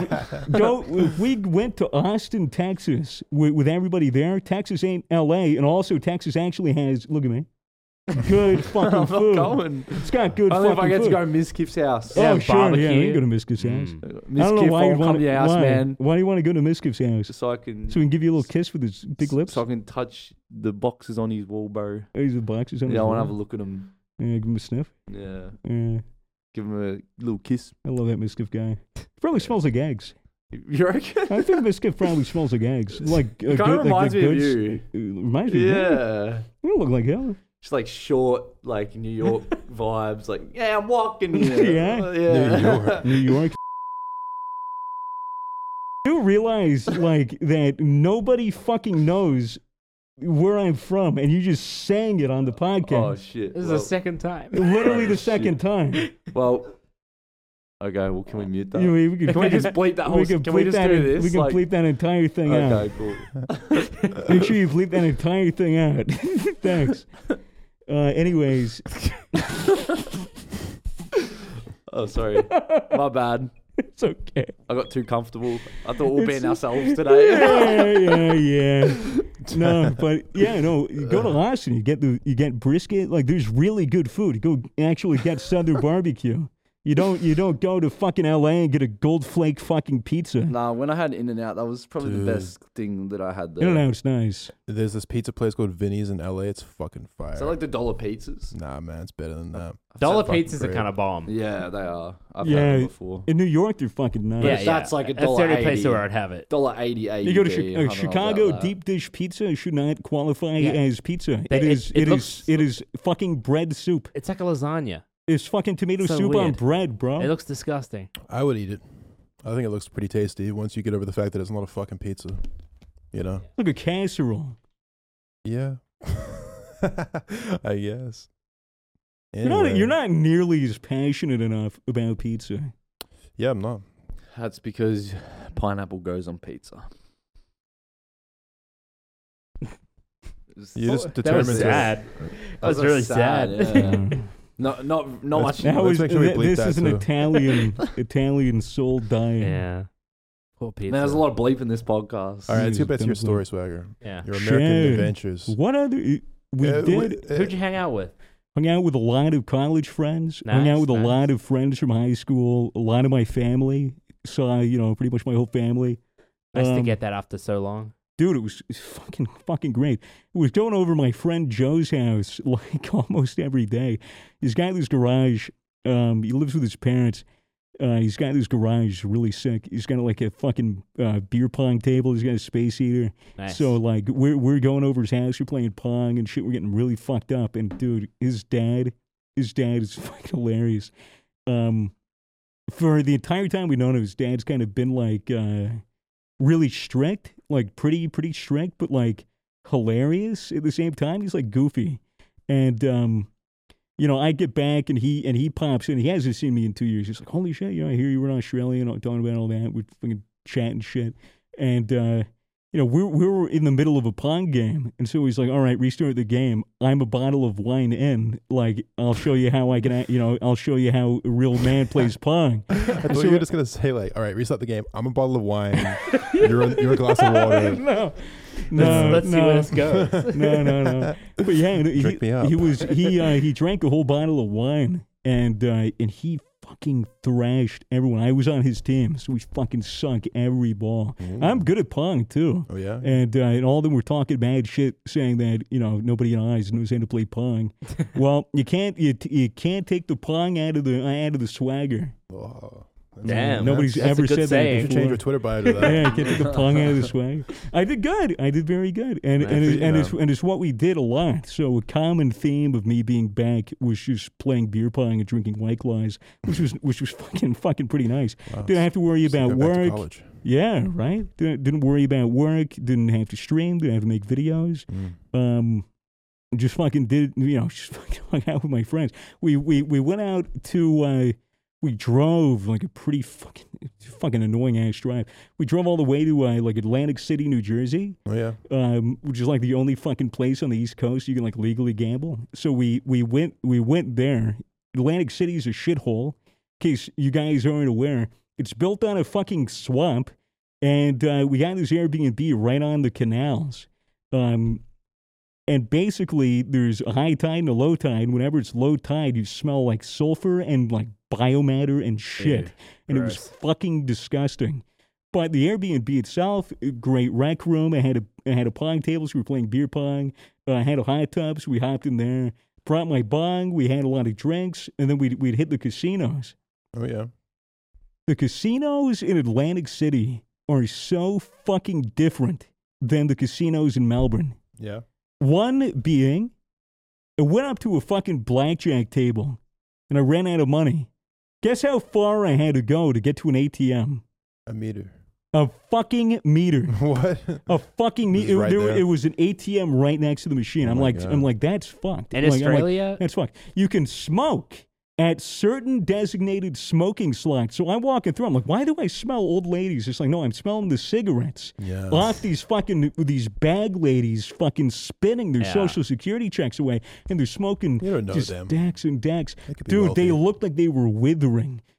go. If we went to Austin, Texas, with, with everybody there, Texas ain't L A, and also Texas actually has. Look at me. Good fucking I'm not food. going. It's got good Only fucking if I get food. to go to Miss Kiff's house. Oh, Yeah, sure. barbecue. Yeah, we can go to Miskiff's house. Mm. Miss I don't know Kiff, why I'll you'd come want to your house, why? man. Why do you want to go to Miskiff's house? Just so I can. So we can give you a little kiss with his big lips. So I can touch the boxes on his wall, bro. He's the boxes on his Yeah, I want to wall. have a look at him. Yeah, give him a sniff. Yeah, Yeah, give him a little kiss. I love that Miskiff guy. Probably smells like eggs. You reckon? I think Miskiff probably smells like eggs. Like a It kinda good, reminds like the me of good, you. uh, reminds me. Of you. Yeah. You don't look like him. Just like short, like New York vibes. Like, yeah, I'm walking here. Yeah. yeah. New York. New York. You realize like that nobody fucking knows where I'm from, and you just sang it on the Oh podcast. shit. This is well, the second time. Literally the shit. second time. well. Okay. Well, can we mute that? You- we, we could, Can we just bleep that whole? we can Can we bleep just that do in- this? We can like, bleep that entire thing out. Okay. Cool. Make sure you bleep that entire thing out. Thanks. Uh, anyways, Oh, sorry. My bad. It's okay. I got too comfortable. I thought we were being ourselves today. Yeah, yeah, yeah. No, but yeah, no. You go to Austin, you get the you get brisket. Like, there's really good food. You go actually get Southern barbecue. You don't you don't go to fucking L A and get a gold flake fucking pizza. Nah, when I had In-N-Out, that was probably Dude. the best thing that I had there. I don't know, it's nice. There's this pizza place called Vinny's in L A. It's fucking fire. Is that like the dollar pizzas? Nah, man, it's better than that. Dollar fucking pizzas are great. kind of bomb. Yeah, they are. I've Yeah. had them before. In New York, they're fucking nice. But Yeah, if that's like a That's the dollar only place eighty. where I'd have it. Dollar eighty, eighty. You go to Chi- uh, Chicago, deep dish pizza should not qualify Yeah. as pizza. They- It it- is. it It is. looks- It is fucking bread soup. It's like a lasagna. It's fucking tomato So soup on weird. bread, bro. It looks disgusting. I would eat it. I think it looks pretty tasty once you get over the fact that it's not a fucking pizza. You know? like a casserole. Yeah. I guess. You're not. Anyway. You're not nearly as passionate enough about pizza. Yeah, I'm not. That's because pineapple goes on pizza. You just That determined was to- sad. That was That's really sad, sad. yeah. Not, not, not much. That's- That Let's was. make sure we th- bleep this that is an too. Italian Italian soul diet. Yeah. Poor pizza. Man, there's a lot of bleep in this podcast. All right, let's Jeez, get back to your don't story, Swagger. Yeah. Your American Sure. adventures. What other? We Uh, did. uh, Who'd you hang out with? Hung out with a lot of college friends. hung Nice, out with a nice. lot of friends from high school. A lot of my family. Saw you know pretty much my whole family. Nice to Um, get that after so long. Dude, it was, it was fucking fucking great. It was going over my friend Joe's house like almost every day. He's got this garage. Um, he lives with his parents. Uh, he's got this garage, really sick. He's got like a fucking uh, beer pong table. He's got a space heater. Nice. So like we're we're going over his house. We're playing pong and shit. We're getting really fucked up. And dude, his dad, his dad is fucking hilarious. Um, for the entire time we've known him, his dad's kind of been like uh, really strict, like pretty pretty strict, but like hilarious at the same time. He's like goofy, and um, you know, I get back and he and he pops in. He hasn't seen me in two years. He's like, "Holy shit! You know, I hear you were in Australia and talking about all that. We're fucking chatting shit." And uh, you know, we're we were in the middle of a pong game, and so he's like, "All right, restart the game. I'm a bottle of wine in. Like, I'll show you how I can. act- You know, I'll show you how a real man plays pong." I thought So- you were just gonna say like, "All right, restart the game. I'm a bottle of wine. you're a, you're a glass of water." no, no, let's see no. where this goes. no, no, no. But yeah, he, Drink me up. he was he uh, he drank a whole bottle of wine and uh, and he fucking thrashed everyone. I was on his team, so we fucking sunk every ball. Ooh. I'm good at pong too. Oh yeah. And, uh, and all of them were talking bad shit, saying that you know nobody in Oz knows how to play pong. Well, you can't you, you can't take the pong out of the out of the swagger. Oh, Damn. Nobody's that's- that's a ever good said saying. that You should before. change your Twitter bio to that. Yeah, can't take the pong out of the swag. I did good. I did very good, and Nice and for it, you, and it's man. and it's what we did a lot. So a common theme of me being back was just playing beer pong and drinking White Claws, which was which was fucking fucking pretty nice. Wow. Didn't have to worry Just about go back to work. college. Yeah, right. Didn't, didn't worry about work. Didn't have to stream. Didn't have to make videos. Mm. Um, just fucking did. You know, just fucking hung out with my friends. We we we went out to. Uh, We drove like a pretty fucking fucking annoying ass drive. We drove all the way to uh, like Atlantic City, New Jersey, Oh yeah. um, which is like the only fucking place on the East Coast you can like legally gamble. So we we went we went there. Atlantic City is a shithole. In case you guys aren't aware, it's built on a fucking swamp, and uh, we got this Airbnb right on the canals. Um, and basically, there's a high tide and a low tide. Whenever it's low tide, you smell like sulfur and like biomatter and shit. Ew, and it was gross. fucking disgusting. But the Airbnb itself, a great rec room. I had a I had a pong table, so we were playing beer pong. Uh, I had a hot tub, so we hopped in there. Brought my bong. We had a lot of drinks, and then we'd we'd hit the casinos. Oh yeah. The casinos in Atlantic City are so fucking different than the casinos in Melbourne. Yeah. One being, I went up to a fucking blackjack table and I ran out of money. Guess how far I had to go to get to an A T M? A meter. A fucking meter. What? A fucking This is meter. right There- there. It was an A T M right next to the machine. Oh I'm my like, God. I'm like, that's fucked. In Like, I'm like, Australia? that's fucked. You can smoke at certain designated smoking slots. So I'm walking through. I'm like, why do I smell old ladies? It's like, no, I'm smelling the cigarettes Yeah. off these fucking these bag ladies fucking spinning their Yeah. social security checks away, and they're smoking You don't know just them. decks and decks. They could be Dude, they wealthy. looked like they were withering.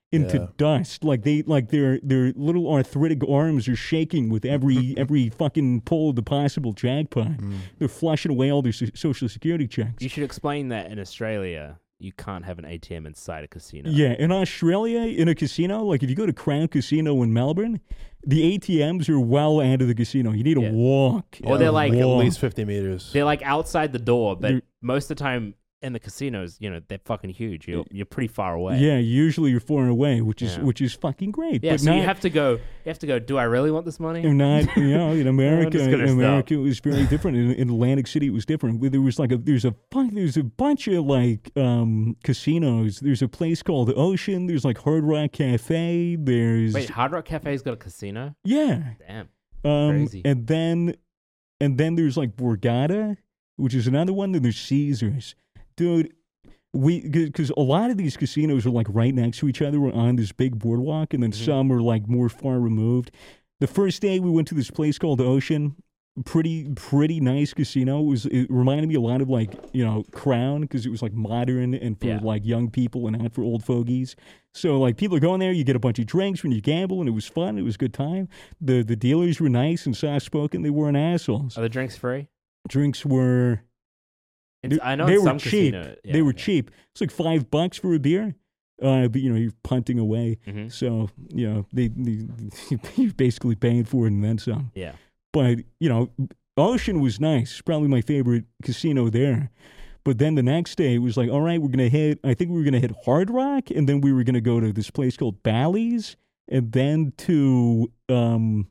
into Yeah. dust. Like they, like their their little arthritic arms are shaking with every every fucking pull of the possible jackpot. Mm. They're flushing away all their so- social security checks. You should explain that in Australia, you can't have an A T M inside a casino. Yeah, in Australia, in a casino, like if you go to Crown Casino in Melbourne, the A T Ms are well out of the casino. You need to Yeah. walk. Or they're like- at walk. least fifty meters. They're like outside the door, but They're- most of the time in the casinos, you know, they're fucking huge. You're you're pretty far away. Yeah, usually you're far away, which is Yeah. which is fucking great. Yeah, but so not, you have to go. You have to go. Do I really want this money? You're not, you know, in America, just gonna in stop. America it was very different. In, in Atlantic City, it was different. There was like a, there's a, bun- there's a bunch of like um, casinos. There's a place called the Ocean. There's like Hard Rock Cafe. There's Wait, Hard Rock Cafe's got a casino? yeah, Damn. um, Crazy. and then, and then there's like Borgata, which is another one. Then there's Caesars, dude. We because a lot of these casinos are like right next to each other. We're on this big boardwalk, and then Mhm. some are like more far removed. The first day we went to this place called the Ocean, pretty pretty nice casino. It was it reminded me a lot of like you know Crown because it was like modern and for Yeah. like young people and not for old fogies. So like people are going there, you get a bunch of drinks when you gamble, and it was fun. It was a good time. The the dealers were nice and soft spoken. They weren't assholes. Are the drinks free? Drinks were. It's, They- I know they in were some cheap. casino. Yeah, they were yeah. cheap. It's like five bucks for a beer. Uh, but you know you're punting away, Mhm. so you know they, they you're basically paying for it and then some. Yeah. But you know, Ocean was nice. Probably my favorite casino there. But then the next day it was like, all right, we're gonna hit. I think we were gonna hit Hard Rock, and then we were gonna go to this place called Bally's, and then to um,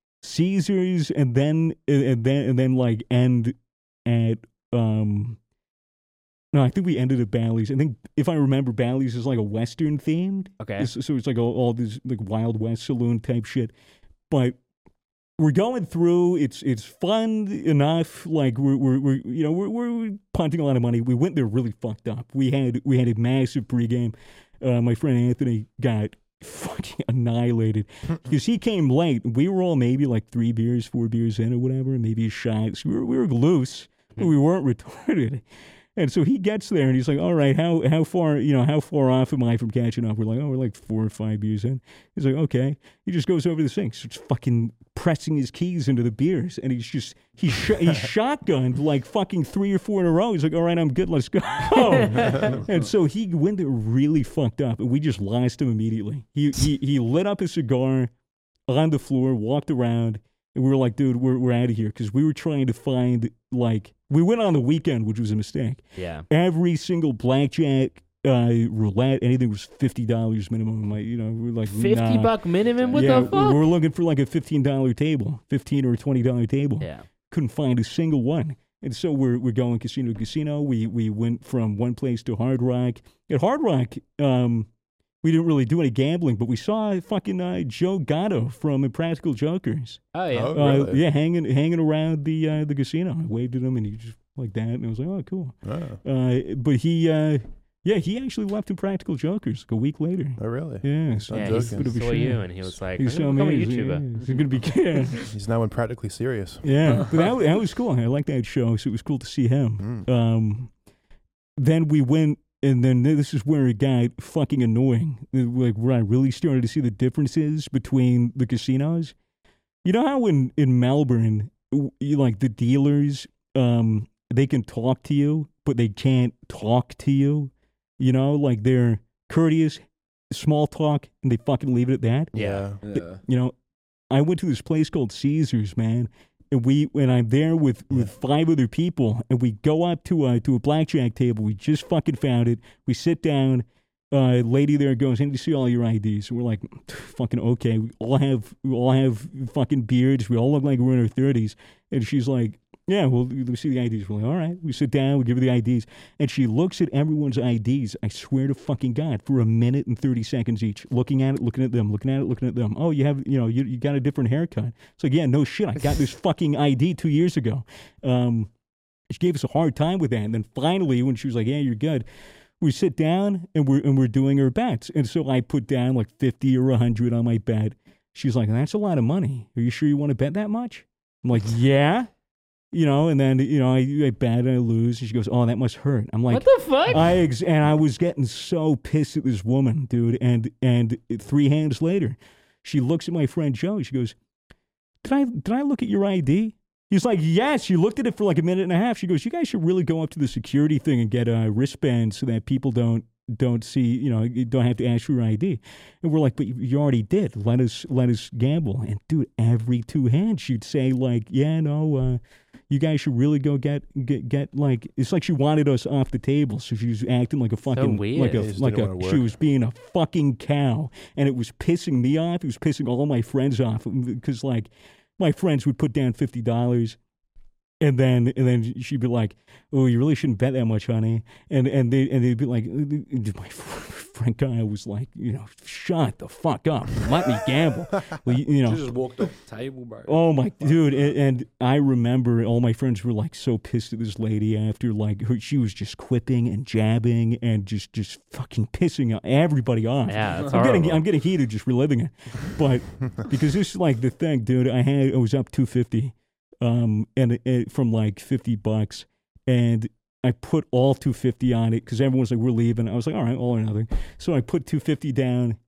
Caesars, and then and then and then like end at um. No, I think we ended at Bally's. I think if I remember, Bally's is like a Western themed. Okay. It's- so it's like all, all this like Wild West saloon type shit. But we're going through. It's it's fun enough. Like we're we're, we're you know we're we're punting a lot of money. We went there really fucked up. We had we had a massive pregame. Uh, my friend Anthony got fucking annihilated because he came late. We were all maybe like three beers, four beers in or whatever, maybe a shot. So we were we were loose, but we weren't retarded. And so he gets there and he's like, all right, how how far, you know, how far off am I from catching up? We're like, oh, we're like four or five beers in. He's like, okay. He just goes over the sink, starts fucking pressing his keys into the beers. And he's just, he's, sh- he's shotgunned like fucking three or four in a row. He's like, all right, I'm good, let's go. And so he went there really fucked up and we just lost him immediately. He, he, he lit up a cigar on the floor, walked around, and we were like, dude, we're, we're out of here. Because we were trying to find, like, we went on the weekend, which was a mistake. Yeah. Every single blackjack, uh, roulette, anything was fifty dollars minimum. Like, you know, we're like, Fifty nah. buck minimum. What yeah, the fuck? we were looking for like a fifteen dollar table, fifteen or twenty dollar table. Yeah. Couldn't find a single one. And so we're we're going casino to casino. We we went from one place to Hard Rock. At Hard Rock, um, we didn't really do any gambling, but we saw fucking uh, Joe Gatto from Impractical Jokers. Oh yeah. Oh. Uh, Really? yeah, hanging hanging around the uh, the casino. I waved at him, and he just like that, and I was like, oh, cool. Oh, Uh, but he, uh, yeah, he actually left Impractical Jokers like a week later. oh, really? Yeah, so I'm yeah. joking. He Bit of a saw shame. you and he was like, he's "I'm so gonna become a amazing. YouTuber." Yeah, he's gonna be yeah. He's now in Practically Serious. Yeah, but that, that was cool. I like that show, so it was cool to see him. Mm. Um, then we went, and then this is where it got fucking annoying. Like where I really started to see the differences between the casinos. You know how in in Melbourne, w- you, like the dealers, um, they can talk to you, but they can't talk to you. You know, like they're courteous, small talk, and they fucking leave it at that. Yeah. Yeah. You know, I went to this place called Caesars, man, and we when I'm there with, with five other people, and we go up to a to a blackjack table. We just fucking found it. We sit down. Uh, lady there goes, "I need to see all your I Ds." And we're like, "Fucking okay." We all have we all have fucking beards. We all look like we're in our thirties. And she's like, "Yeah, well, let me see the I Ds." We're like, "All right." We sit down. We give her the I Ds, and she looks at everyone's I Ds. I swear to fucking God, for a minute and thirty seconds each, looking at it, looking at them, looking at it, looking at them. Oh, you have, you know, you you got a different haircut. It's like, yeah, no shit. I got this fucking I D two years ago. Um, she gave us a hard time with that, and then finally, when she was like, "Yeah, you're good," we sit down and we're and we're doing our bets. And so I put down like fifty or a hundred on my bet. She's like, "That's a lot of money. Are you sure you want to bet that much?" I'm like, "Yeah." You know, and then, you know, I, I bet and I lose. And she goes, oh, that must hurt. I'm like, What the fuck? I ex- and I was getting so pissed at this woman, dude. And and three hands later, she looks at my friend Joe. She goes, did I did I look at your I D? He's like, yes. She looked at it for like a minute and a half. She goes, you guys should really go up to the security thing and get a wristband so that people don't don't see, you know, you don't have to ask for your I D. And we're like, but you already did. Let us let us gamble. And dude, every two hands she'd say like, yeah, no, uh, you guys should really go get get get like. It's like she wanted us off the table, so she was acting like a fucking weird. like a They just like didn't a wanna she work. was being a fucking cow, and it was pissing me off. It was pissing all my friends off because like my friends would put down fifty dollars. And then, and then she'd be like, "Oh, you really shouldn't bet that much, honey." And and they and they'd be like, my friend guy was like, you know, shut the fuck up, let me gamble. Well, you, you know, She just walked off the table, bro. oh my dude, and, and I remember all my friends were like so pissed at this lady after like her, she was just quipping and jabbing and just just fucking pissing everybody off. Yeah, that's I'm getting horrible. I'm getting heated just reliving it, but because this is like the thing, dude. I had I was up two fifty. Um, and it, it, from like fifty bucks, and I put all two fifty on it because everyone's like, we're leaving. I was like, all right, all or nothing. So I put two fifty down.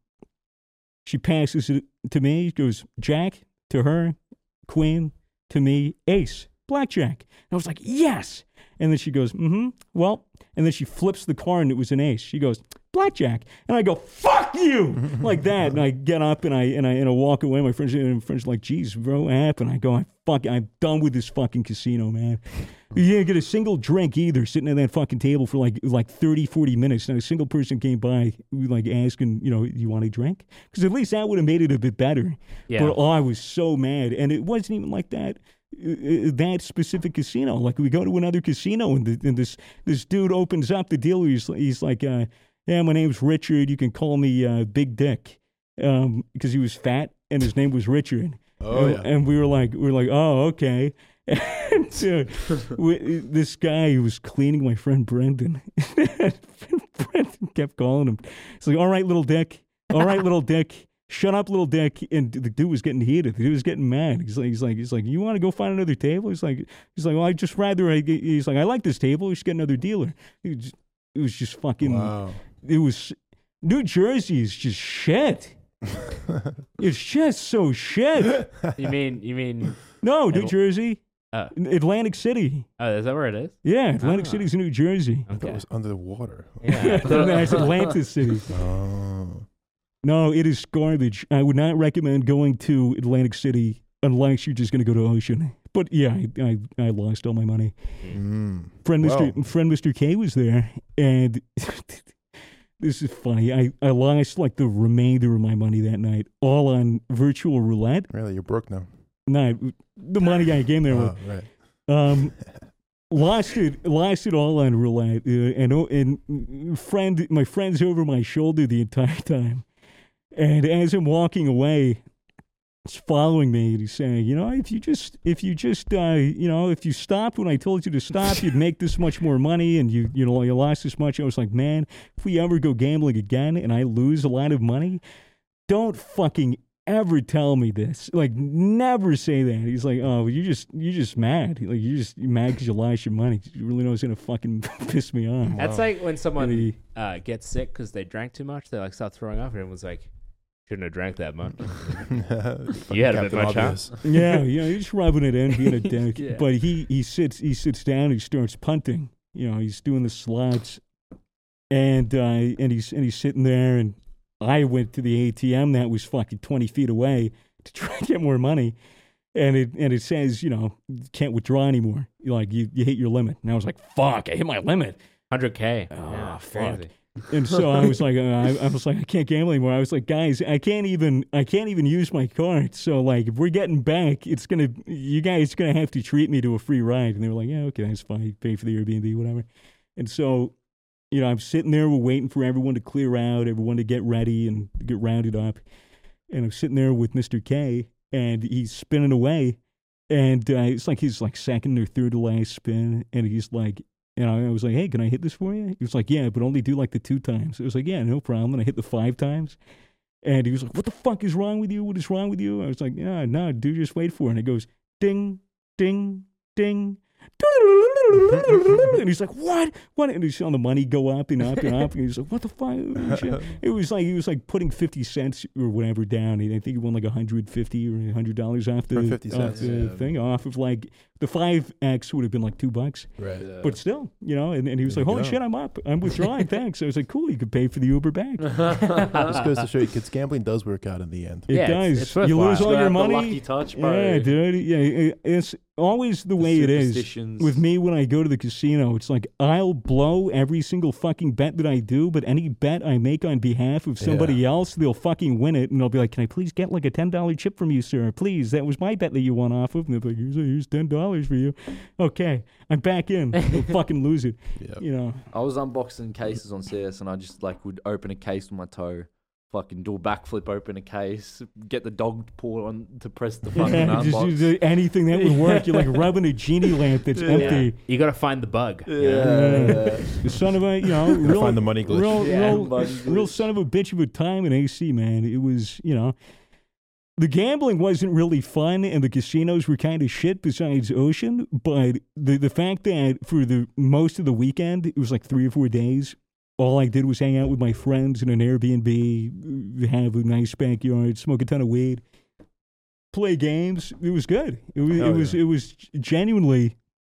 She passes it to me, goes Jack to her, Queen to me, Ace, Blackjack. And I was like, yes. And then she goes, mm-hmm, well, and then she flips the card and it was an ace. She goes, Blackjack. And I go, fuck you, like that. And I get up and I and I and I walk away. My friends and my friends are like, geez, bro, what happened? I go, I fuck, I'm done with this fucking casino, man. You didn't get a single drink either, sitting at that fucking table for like like thirty, forty minutes. Not a single person came by like asking, you know, you want a drink? Because at least that would have made it a bit better. Yeah. But oh, I was so mad. And it wasn't even like that. Uh, that specific casino. Like we go to another casino and, the, and this this dude opens up the deal. He's he's like, uh, yeah, my name's Richard. You can call me uh, Big Dick, um, because he was fat and his name was Richard. Oh, and, yeah. and we were like, we were like, oh, okay. And uh, we, this guy who was cleaning my friend Brendan, Brendan kept calling him. He's like, all right, little dick. All right, little dick. Shut up, little dick. And the dude was getting heated. The dude was getting mad. He's like, he's like, he's like, you want to go find another table? He's like, he's like, well, I just rather. I get, he's like, I like this table. We should get another dealer. It was, it was just fucking. Wow. It was. New Jersey is just shit. It's just so shit. You mean you mean? No, New Atl- Jersey, Uh, Atlantic City. oh, is that where it is? Yeah, Atlantic Ah. City's New Jersey. I thought Okay. it was under the water. Yeah. That's Atlantic City. Oh. No, it is garbage. I would not recommend going to Atlantic City unless you're just going to go to Ocean. But yeah, I, I, I lost all my money. Mm. Friend Mister Wow. Friend Mister K was there, and this is funny. I, I lost like the remainder of my money that night, all on virtual roulette. Really, you're broke now. No, the money I gave there. Oh, right. Um, lost it, lost it all on roulette, uh, and oh, and friend, my friend's over my shoulder the entire time, and as I'm walking away, he's following me, and he's saying, you know, if you just, if you just, uh, you know, if you stopped when I told you to stop, you'd make this much more money, and you, you know, you lost this much. I was like, man, if we ever go gambling again and I lose a lot of money, don't fucking ever tell me this. Like, never say that. He's like, oh, you just, you just mad. Like, you just you're mad because you lost your money. You really know it's gonna fucking piss me off. That's like when someone Really? uh, gets sick because they drank too much. They like start throwing up, and everyone's like, "Shouldn't have drank that much." You had a bit Captain much, huh? Obvious. Yeah, you know, he's just rubbing it in, being a dick. Yeah. But he he sits he sits down, he starts punting. You know, he's doing the slots, and uh, and he's and he's sitting there, and I went to the A T M that was fucking twenty feet away to try and get more money, and it and it says, you know, you can't withdraw anymore. You're like you you hit your limit, and I was like, fuck, I hit my limit. one hundred K. Oh, yeah, fuck. crazy. And so I was like, uh, I, I was like, I can't gamble anymore. I was like, guys, I can't even, I can't even use my card. So like, if we're getting back, it's gonna, you guys gonna have to treat me to a free ride. And they were like, yeah, okay, that's fine. Pay for the Airbnb, whatever. And so, you know, I'm sitting there, we're waiting for everyone to clear out, everyone to get ready and get rounded up. And I'm sitting there with Mister K, and he's spinning away, and uh, it's like his like second or third to last spin, and he's like. And I was like, hey, can I hit this for you? He was like, yeah, but only do like the two times. I was like, yeah, no problem. And I hit the five times. And he was like, what the fuck is wrong with you? What is wrong with you? I was like, yeah, no, dude, just wait for it. And it goes ding, ding, ding. And he's like, what? What? And he's seeing the money go up and up and up. And he's like, what the fuck? It was like, he was like putting fifty cents or whatever down. And I think he won like one hundred fifty or one hundred dollars off the, For fifty off cents. the Yeah. thing, off of like, the five X would have been like two bucks. Right. Yeah. But still, you know, and, and he was There like, you holy go. shit, I'm up. I'm withdrawing, thanks. I was like, cool, you could pay for the Uber back. This goes to show you, kids, gambling does work out in the end. It Yeah, it's- does. it's you lose worthwhile. all your The money. lucky touch, bro. Yeah, dude. Yeah, it- it's always the way it is. Superstitions. With me, when I go to the casino, it's like I'll blow every single fucking bet that I do, but any bet I make on behalf of somebody Yeah. else, they'll fucking win it, and I'll be like, "Can I please get like a ten dollar chip from you, sir? Please, that was my bet that you won off of." And they're like, "Here's, here's ten dollars for you." Okay, I'm back in. They'll fucking lose it. Yeah. You know. I was unboxing cases on C S and I just like would open a case with my toe, fucking do a backflip, open a case, get the dog paw on to press the fucking Yeah, just unbox. use anything that would work. You're like rubbing a genie lamp that's Yeah. empty. You got to find the bug. you Yeah, know? yeah. The son of a, you know, real, find the money glitch. real, Yeah, real, money real glitch. son of a bitch of a time in A C, man. It was, you know, the gambling wasn't really fun, and the casinos were kind of shit. Besides Ocean, but the the fact that for the most of the weekend, it was like three or four days. All I did was hang out with my friends in an Airbnb, have a nice backyard, smoke a ton of weed, play games. It was good. It was. Hell it was. yeah. It was genuinely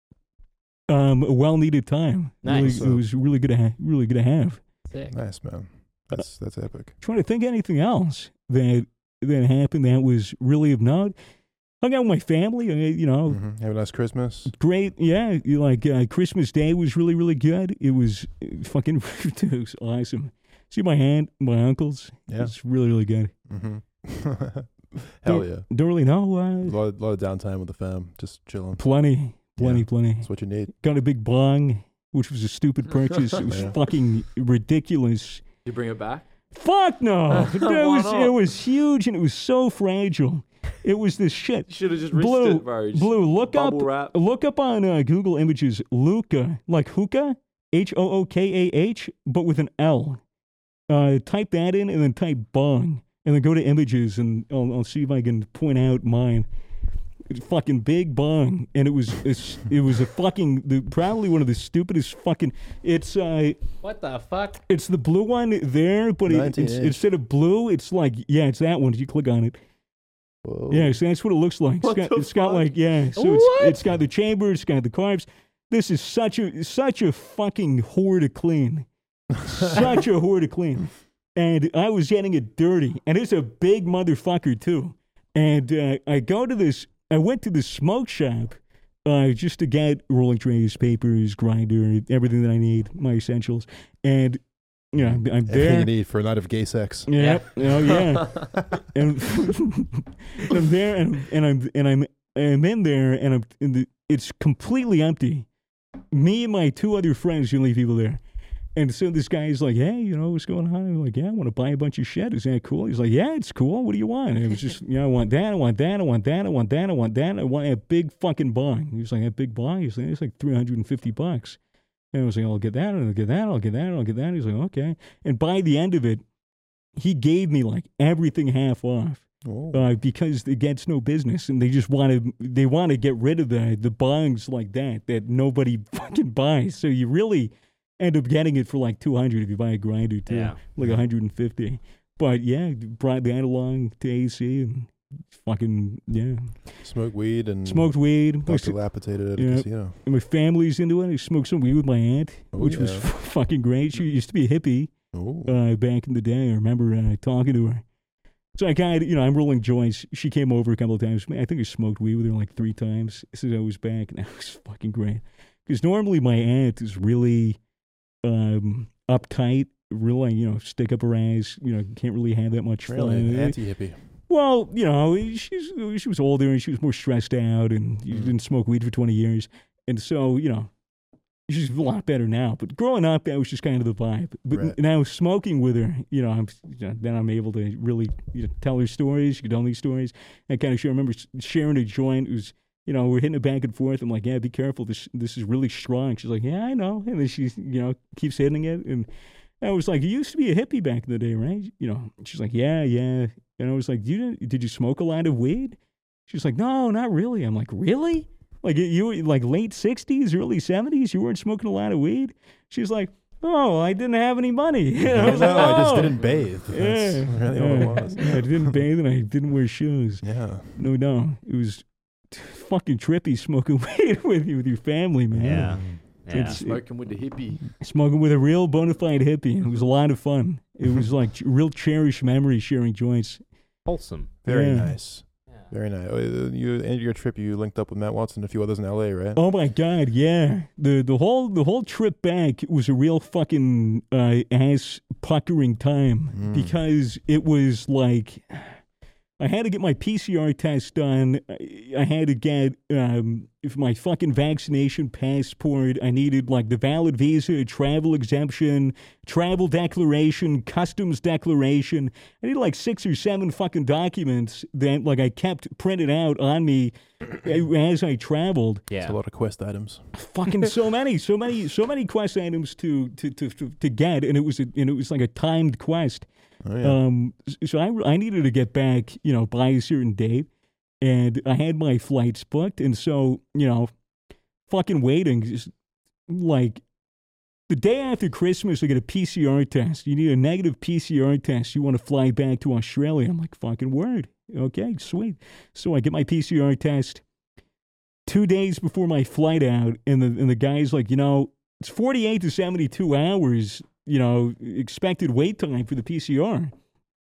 um, a well needed time. Nice. Really, it was really good to ha- really good to have. Sick. Nice, man. That's that's epic. Trying to think of anything else that that happened that was really of note. Hung out with my family. I, you know, hmm Have a nice Christmas. great. Yeah, you like uh, Christmas Day was really really good. It was uh, fucking it was awesome. See my aunt, my uncles. Yeah. It's really really good. hmm Hell yeah. Don't really know. A Uh, lot, lot of downtime with the fam, just chilling. plenty, plenty, Yeah. plenty. That's what you need. Got a big bong, which was a stupid purchase. It was Yeah. fucking ridiculous. You bring it back? Fuck no! it Why was not? it was huge and it was so fragile. It was this shit. You should have just risked Blue, it, bro. Just Blue, look up, bubble wrap. look up on uh, Google Images, Luca, like hookah, H O O K A H, but with an L. Uh, type that in and then type bong, and then go to images, and I'll, I'll see if I can point out mine. It's fucking big bong, and it was it's, it was a fucking the, probably one of the stupidest fucking. It's uh What the fuck? it's the blue one there, but it, nineteen it's, inch. instead of blue, it's like yeah, it's that one. If you click on it. Whoa. Yeah, so that's what it looks like. It's What got, the it's got fuck? like yeah, so it's it's got the chamber, it's got the carbs. This is such a such a fucking whore to clean, such a whore to clean. And I was getting it dirty, and it's a big motherfucker too. And uh, I go to this, I went to the smoke shop uh, just to get rolling trays, papers, grinder, everything that I need, my essentials. And you know, I'm, I'm Everything there. you need for a night of gay sex. Yeah. Oh yeah. and I'm there, and, and I'm and I'm I'm in there, and I'm in the. It's completely empty. Me and my two other friends, the only people there. And so this guy's like, "Hey, you know what's going on?" I'm like, "Yeah, I want to buy a bunch of shit. Is that cool?" He's like, "Yeah, it's cool. What do you want?" And it was just, you know, I want that, I want that, I want that, I want that, I want that. I want a big fucking bong. He was like, "A big bong?" He's like, "It's like three hundred and fifty bucks." And I was like, "I'll get that, I'll get that, I'll get that, I'll get that." He's like, "Okay." And by the end of it, he gave me like everything half off Oh. uh, because it gets no business, and they just want to they want to get rid of the the bongs like that that nobody fucking buys. So you really end up getting it for like two hundred if you buy a grinder too, Yeah. like one hundred and fifty. But yeah, brought that along to A C and fucking yeah, Smoked weed and smoked weed. My, got s- dilapidated at a Yeah. casino. my family's into it. I smoked some weed with my aunt, Oh, which was yeah. fucking great. She used to be a hippie Oh. uh, back in the day. I remember uh, talking to her. So I kind of, you know, I'm rolling joints. She came over a couple of times. I think I smoked weed with her like three times since I was back, and that was fucking great. Because normally my aunt is really um, uptight, really, you know, stick up her ass, you know, can't really have that much Really? fun. Anti-hippie. Well, you know, she's she was older and she was more stressed out, and she Mm. didn't smoke weed for twenty years, and so you know, she's a lot better now. But growing up, that was just kind of the vibe. But Right. now smoking with her, you know, I'm you know, then I'm able to really you know, tell her stories. She could tell me stories. I kind of I remember sharing a joint. It was you know we're hitting it back and forth. I'm like, yeah, be careful. This this is really strong. She's like, yeah, I know. And then she you know keeps hitting it, and I was like, you used to be a hippie back in the day, right? You know, she's like, yeah, yeah. And I was like, you didn't, did you smoke a lot of weed? She's like, no, not really. I'm like, really? Like you were like late sixties, early seventies. You weren't smoking a lot of weed. She's like, oh, I didn't have any money. And I was no, like, I just "Oh." didn't bathe. That's Yeah, really yeah. all it was. Yeah, I didn't bathe and I didn't wear shoes. Yeah. No, no, it was t- fucking trippy smoking weed with you with your family, man. Yeah. Yeah. It's- Smoking with the hippie. Smoking with a real bona fide hippie. It was a lot of fun. It was like ch- real cherished memory sharing joints. Wholesome. Very Yeah. nice. Very nice. Uh, You ended your trip. You linked up with Matt Watson and a few others in L A, right? Oh my god, yeah. The the whole the whole trip back was a real fucking uh, ass puckering time Mm. because it was like I had to get my P C R test done. I, I had to get um, if my fucking vaccination passport. I needed like the valid visa, travel exemption, travel declaration, customs declaration. I needed like six or seven fucking documents that like I kept printed out on me as I traveled. Yeah. It's a lot of quest items. Fucking so many, so many, so many quest items to to to to, to get, and it was a, and it was like a timed quest. Oh, yeah. Um, so I I needed to get back, you know, by a certain date, and I had my flights booked, and so you know, fucking waiting, just like the day after Christmas, I get a P C R test. You need a negative P C R test. You want to fly back to Australia? I'm like, fucking word. Okay, sweet. So I get my P C R test two days before my flight out, and the and the guy's like, you know, it's forty-eight to seventy-two hours, you know, expected wait time for the P C R.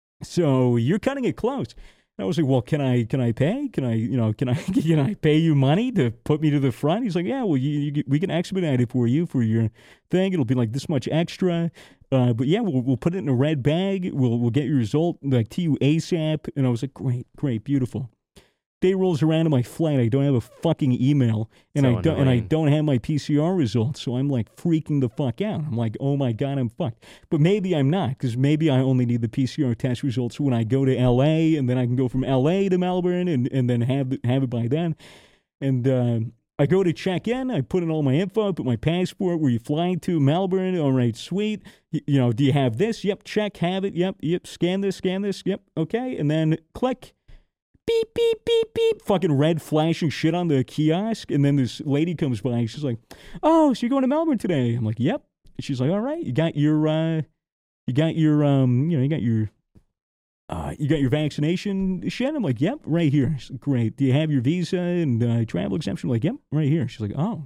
So you're cutting it close. And I was like, well, can I can I pay? Can I, you know, can I can I pay you money to put me to the front? He's like, yeah, well, you, you we can expedite it for you for your thing. It'll be like this much extra. Uh, but yeah, we'll we'll put it in a red bag. We'll we'll get your result like to you ASAP. And I was like, great, great, beautiful. Day rolls around to my flight. I don't have a fucking email, and So I don't and I annoying. don't have my P C R results. So I'm like freaking the fuck out. I'm like, oh my god, I'm fucked. But maybe I'm not, because maybe I only need the P C R test results when I go to L A, and then I can go from L A to Melbourne, and, and then have it, have it by then. And uh, I go to check in. I put in all my info. Put my passport. Where you flying to? Melbourne. All right, sweet. Y- you know, do you have this? Yep. Check. Have it. Yep. Yep. Scan this. Scan this. Yep. Okay. And then click. Beep, beep, beep, beep. Fucking red flashing shit on the kiosk. And then this lady comes by. She's like, oh, so you're going to Melbourne today? I'm like, yep. And she's like, all right, you got your, uh, you got your, um, you know, you got your, uh, you got your vaccination shit? I'm like, yep, right here. She's like, great. Do you have your visa and uh, travel exemption? I'm like, yep, right here. She's like, oh.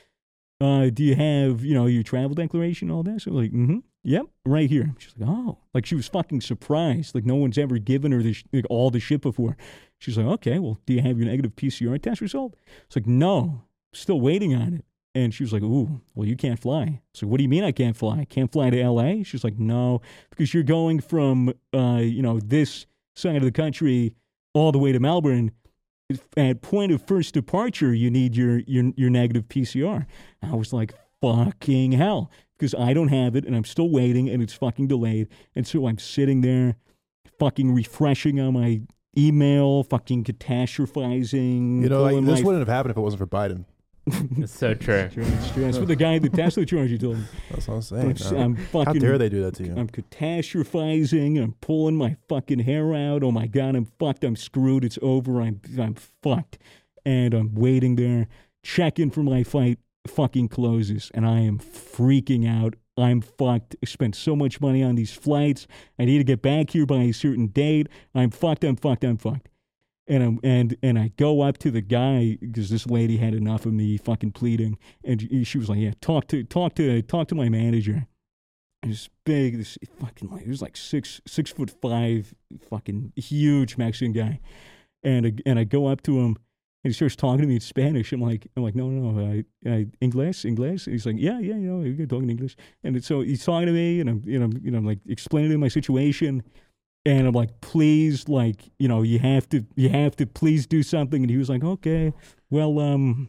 Uh, do you have, you know, your travel declaration, all that? So I'm like, mm-hmm. Yep, right here. She's like, oh. Like she was fucking surprised. Like no one's ever given her this, like, all the shit before. She's like, okay, well, do you have your negative P C R test result? It's like, no, still waiting on it. And she was like, ooh, well, you can't fly. So what do you mean I can't fly? I can't fly to L A? She's like, no, because you're going from, uh, you know, this side of the country all the way to Melbourne. At point of first departure, you need your your, your negative P C R. I was like, fucking hell, because I don't have it, and I'm still waiting, and it's fucking delayed. And so I'm sitting there, fucking refreshing on my email, fucking catastrophizing. You know, like, pulling this my- wouldn't have happened if it wasn't for Biden. It's so true. That's what the guy at the Tesla charge you told me. That's what I'm I'm, saying. s- Uh, I'm How fucking. dare they do that to you? I'm catastrophizing. I'm pulling my fucking hair out. Oh my god, I'm fucked. I'm screwed. It's over. I'm I'm fucked. And I'm waiting there, checking for my flight. Fucking closes, and I am freaking out. I'm fucked. I spent so much money on these flights. I need to get back here by a certain date. I'm fucked. I'm fucked. I'm fucked. And I'm, and and I go up to the guy because this lady had enough of me fucking pleading, and she- she was like, "Yeah, talk to talk to talk to my manager." This big, this fucking like, he was like six six foot five, fucking huge Mexican guy, and I, and I go up to him, and he starts talking to me in Spanish. I'm like, I'm like, no, no, no, I, I, English, English. And he's like, yeah, yeah, you know, you can talk in English. And so he's talking to me, and I'm, you know, you know, I'm like explaining to him my situation. And I'm like, please, like, you know, you have to, you have to please do something. And he was like, okay, well, um,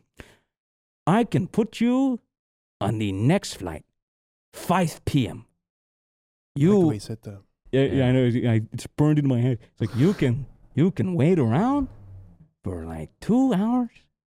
I can put you on the next flight, five p.m. I like the You, way he said that. yeah, yeah, I know, I, it's burned into my head. It's like, you can, you can wait around for like two hours.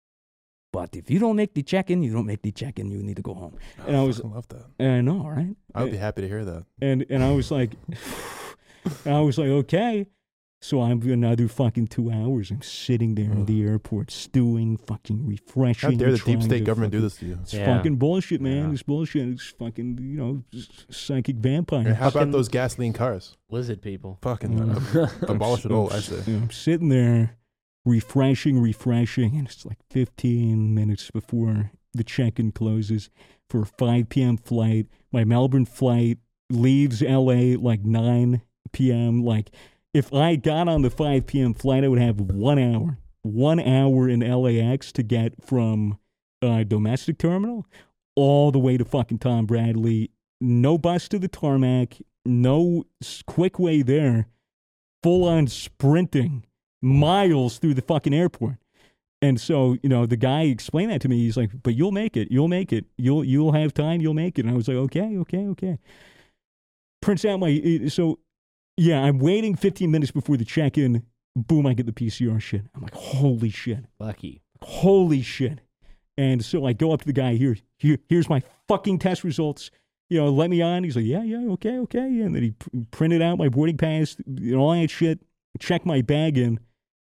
But if you don't make the check-in, you don't make the check-in, you need to go home. And I was, fucking love that. and I know, right? I would be happy to hear that. And and I was like, and I was like, okay. So I'm another fucking two hours. I'm sitting there in the airport, stewing, fucking refreshing. How dare the trying deep state to government do fucking- this to you? It's Yeah. fucking bullshit, man. Yeah. It's bullshit. It's fucking, you know, s- psychic vampires. And how about Fucking- those gasoline cars? Lizard people. Fucking Mm. uh, abolish it all, I say. You know, I'm sitting there, refreshing, refreshing, and it's like fifteen minutes before the check-in closes for a five p.m. flight. My Melbourne flight leaves L A like nine p.m. Like, if I got on the five p.m. flight, I would have one hour, one hour in L A X to get from uh, domestic terminal all the way to fucking Tom Bradley. No bus to the tarmac, no s- quick way there, full on sprinting miles through the fucking airport. And so, you know, the guy explained that to me. He's like, but you'll make it. You'll make it. You'll you'll have time. You'll make it. And I was like, okay, okay, okay. Prints out my, so, yeah, I'm waiting fifteen minutes before the check-in. Boom, I get the P C R shit. I'm like, holy shit. Lucky. Holy shit. And so I go up to the guy, here, here here's my fucking test results. You know, let me on. He's like, yeah, yeah, okay, okay. And then he pr- printed out my boarding pass, you know, all that shit, checked my bag in.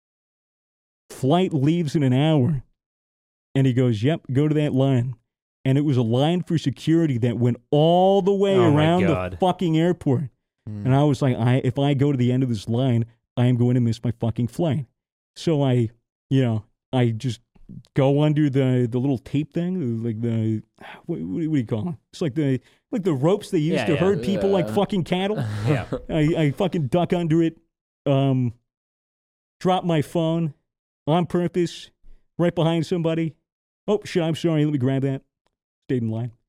Flight leaves in an hour. And he goes, yep, go to that line. And it was a line for security that went all the way Oh my around the God. fucking airport. Mm. And I was like, I if I go to the end of this line, I am going to miss my fucking flight. So I, you know, I just go under the, the little tape thing, like the what, what do you call it? It's like the like the ropes they use Yeah, to yeah. herd people like Yeah. fucking cattle. Yeah. I, I fucking duck under it, um, drop my phone on purpose, right behind somebody. Oh shit! I'm sorry. Let me grab that. Stayed in line.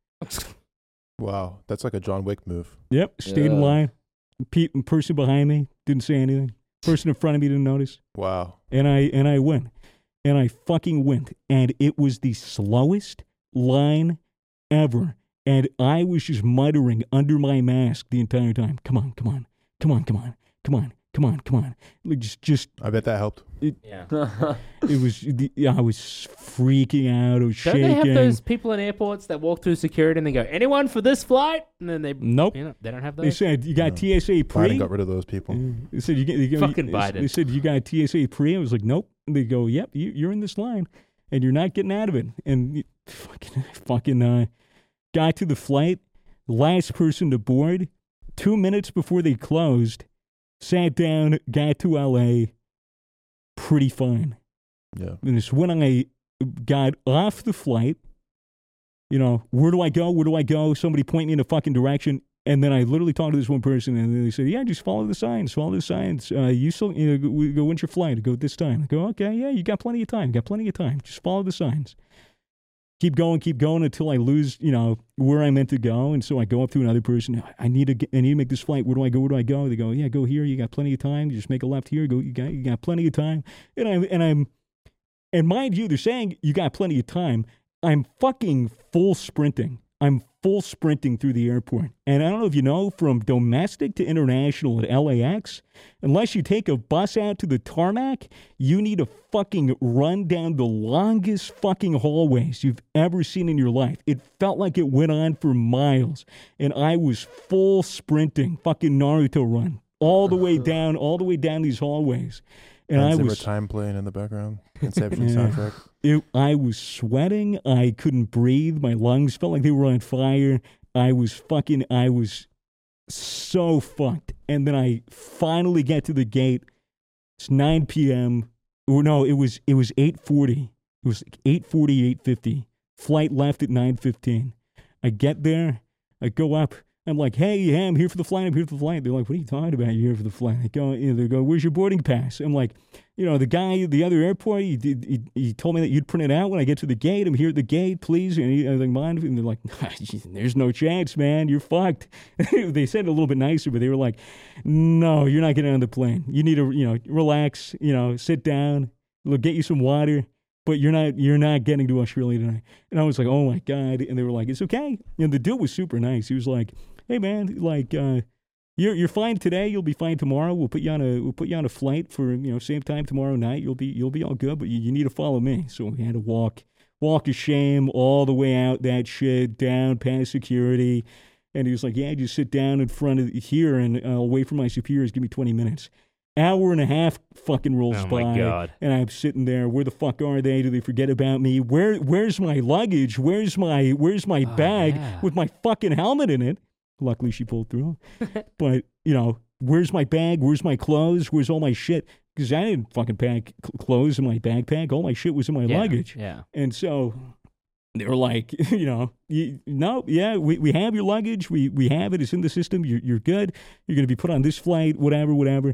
Wow, that's like a John Wick move. Yep, stayed in Yeah. line. Pe- person behind me didn't say anything. Person in front of me didn't notice. Wow. And I and I went. And I fucking went. And it was the slowest line ever. And I was just muttering under my mask the entire time. Come on, come on, come on, come on, come on, come on, come on. Like just just I bet that helped. Yeah. it was the, I was freaking out. I was Don't shaking. they have those people in airports that walk through security and they go, anyone for this flight? And then they, Nope. you know, they don't have They those. said you got No. T S A pre. Biden got rid of those people. They said you get. You go, Fucking they- Biden. They said you got T S A pre. I was like, nope. And they go, yep, you, you're in this line, and you're not getting out of it. And you- fucking, fucking, uh, got to the flight, last person to board. Two minutes before they closed, sat down, got to L A. Pretty fine. Yeah. And it's when I got off the flight. You know, where do I go? Where do I go? Somebody point me in a fucking direction. And then I literally talked to this one person, and they said, yeah, just follow the signs, follow the signs. Uh, you still, you know, we go, when's your flight? I go, this time. I go, okay, yeah, you got plenty of time. You got plenty of time. Just follow the signs. Keep going, keep going until I lose, you know, where I meant to go. And so I go up to another person. I need to get, I need to make this flight. Where do I go? Where do I go? They go, yeah, go here. You got plenty of time. You just make a left here. Go, you got, you got plenty of time. And I'm, and I'm, and mind you, they're saying you got plenty of time. I'm fucking full sprinting. I'm full sprinting through the airport. And I don't know if you know, from domestic to international at L A X, unless you take a bus out to the tarmac, you need to fucking run down the longest fucking hallways you've ever seen in your life. It felt like it went on for miles. And I was full sprinting, fucking Naruto run, all the way down, all the way down these hallways. And Hans I Zimmer was time playing in the background. Inception Yeah. soundtrack. It, I was sweating. I couldn't breathe. My lungs felt like they were on fire. I was fucking, I was so fucked. And then I finally get to the gate. It's nine p.m. Or no, it was, it was eight forty. It was like eight forty, eight fifty. Flight left at nine fifteen. I get there. I go up. I'm like, hey, yeah, I'm here for the flight. I'm here for the flight. They're like, what are you talking about? You're here for the flight. I go, you know, they go, where's your boarding pass? I'm like, you know, the guy at the other airport, he, did, he, he told me that you'd print it out when I get to the gate. I'm here at the gate, please. And he, I was like, mind? And they're like, there's no chance, man. You're fucked. They said it a little bit nicer, but they were like, no, you're not getting on the plane. You need to, you know, relax, you know, sit down. We'll get you some water. But you're not you're not getting to Australia tonight. And I was like, oh my God. And they were like, it's okay. And the dude was super nice. He was like, hey man, like uh, you're you're fine today, you'll be fine tomorrow. We'll put you on a we'll put you on a flight for, you know, same time tomorrow night. You'll be you'll be all good, but you, you need to follow me. So we had to walk walk of shame all the way out that shit, down past security. And he was like, yeah, just sit down in front of here and I'll wait for my superiors, give me twenty minutes. Hour and a half fucking rolls Oh by. my god. And I'm sitting there. Where the fuck are they? Do they forget about me? Where Where's my luggage? Where's my Where's my Oh, bag yeah. with my fucking helmet in it? Luckily, she pulled through. But you know, where's my bag? Where's my clothes? Where's all my shit? Because I didn't fucking pack cl- clothes in my backpack. All my shit was in my Yeah, luggage. Yeah. And so they were like, you know, you, no, yeah, we, we have your luggage. We we have it. It's in the system. You're you're good. You're going to be put on this flight, whatever, whatever.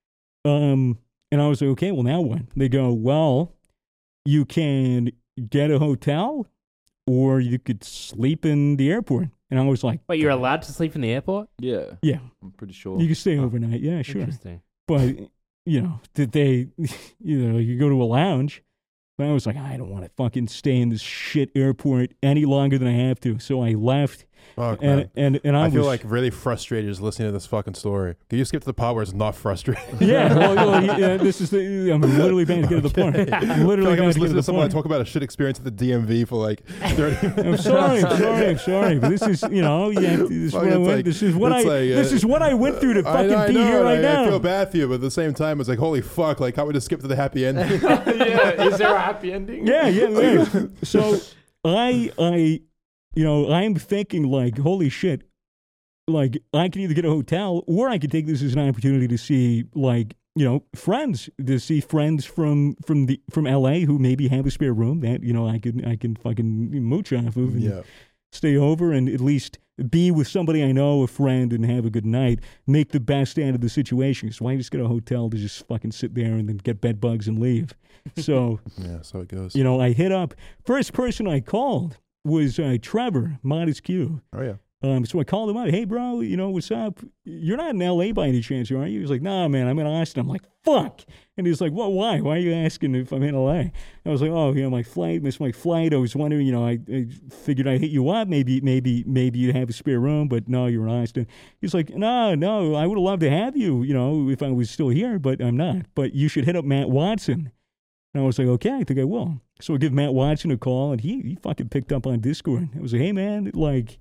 Um, and I was like, okay, well, now what? They go, well, you can get a hotel or you could sleep in the airport. And I was like, Wait, you're allowed to sleep in the airport? Yeah, yeah, I'm pretty sure. you can stay overnight. Yeah, sure. Interesting. But, you know, did they, you know, you go to a lounge. But I was like, I don't want to fucking stay in this shit airport any longer than I have to. So I left. Fuck, And, man. and, and I, I feel was, like really frustrated just listening to this fucking story. Can you skip to the part where it's not frustrating? yeah, well, well yeah, this is the, I'm literally about to get to the point. Okay. I'm I feel literally like I'm about just to get to listening to the someone point. talk about a shit experience at the D M V for like thirty minutes. I'm sorry, I'm sorry, I'm sorry, but this is, you know, yeah, this is Fuck, what I it's went. like- this is what I. it's like, uh, this is what I went through to I fucking know, I be know, here and right I, now. I feel bad for you, but at the same time, it's like, holy fuck, like, can't we just skip to the happy ending? yeah, is there a happy ending? Yeah, yeah, yeah. So I, I, you know, I'm thinking like, holy shit, like I can either get a hotel or I could take this as an opportunity to see, like, you know, friends, to see friends from from the from L A who maybe have a spare room that, you know, I can I can fucking mooch off of and Yeah. stay over and at least be with somebody I know, a friend, and have a good night. Make the best out of the situation. So why just get a hotel to just fucking sit there and then get bed bugs and leave? So, Yeah, so it goes. you know, I hit up. First person I called was uh, Trevor, Modest Q. Oh, yeah. Um, so I called him up. Hey, bro, you know, what's up? You're not in L A by any chance, are you? He was like, nah, man, I'm in Austin. I'm like, fuck. And he's like, well, why? Why are you asking if I'm in L A? I was like, oh, you know, my flight, missed my flight. I was wondering, you know, I, I figured I'd hit you up. Maybe, maybe, maybe you'd have a spare room, but no, you're in Austin. He's like, no, no, I would have loved to have you, you know, if I was still here, but I'm not. But you should hit up Matt Watson. And I was like, okay, I think I will. So I give Matt Watson a call, and he, he fucking picked up on Discord. I was like, hey, man, like,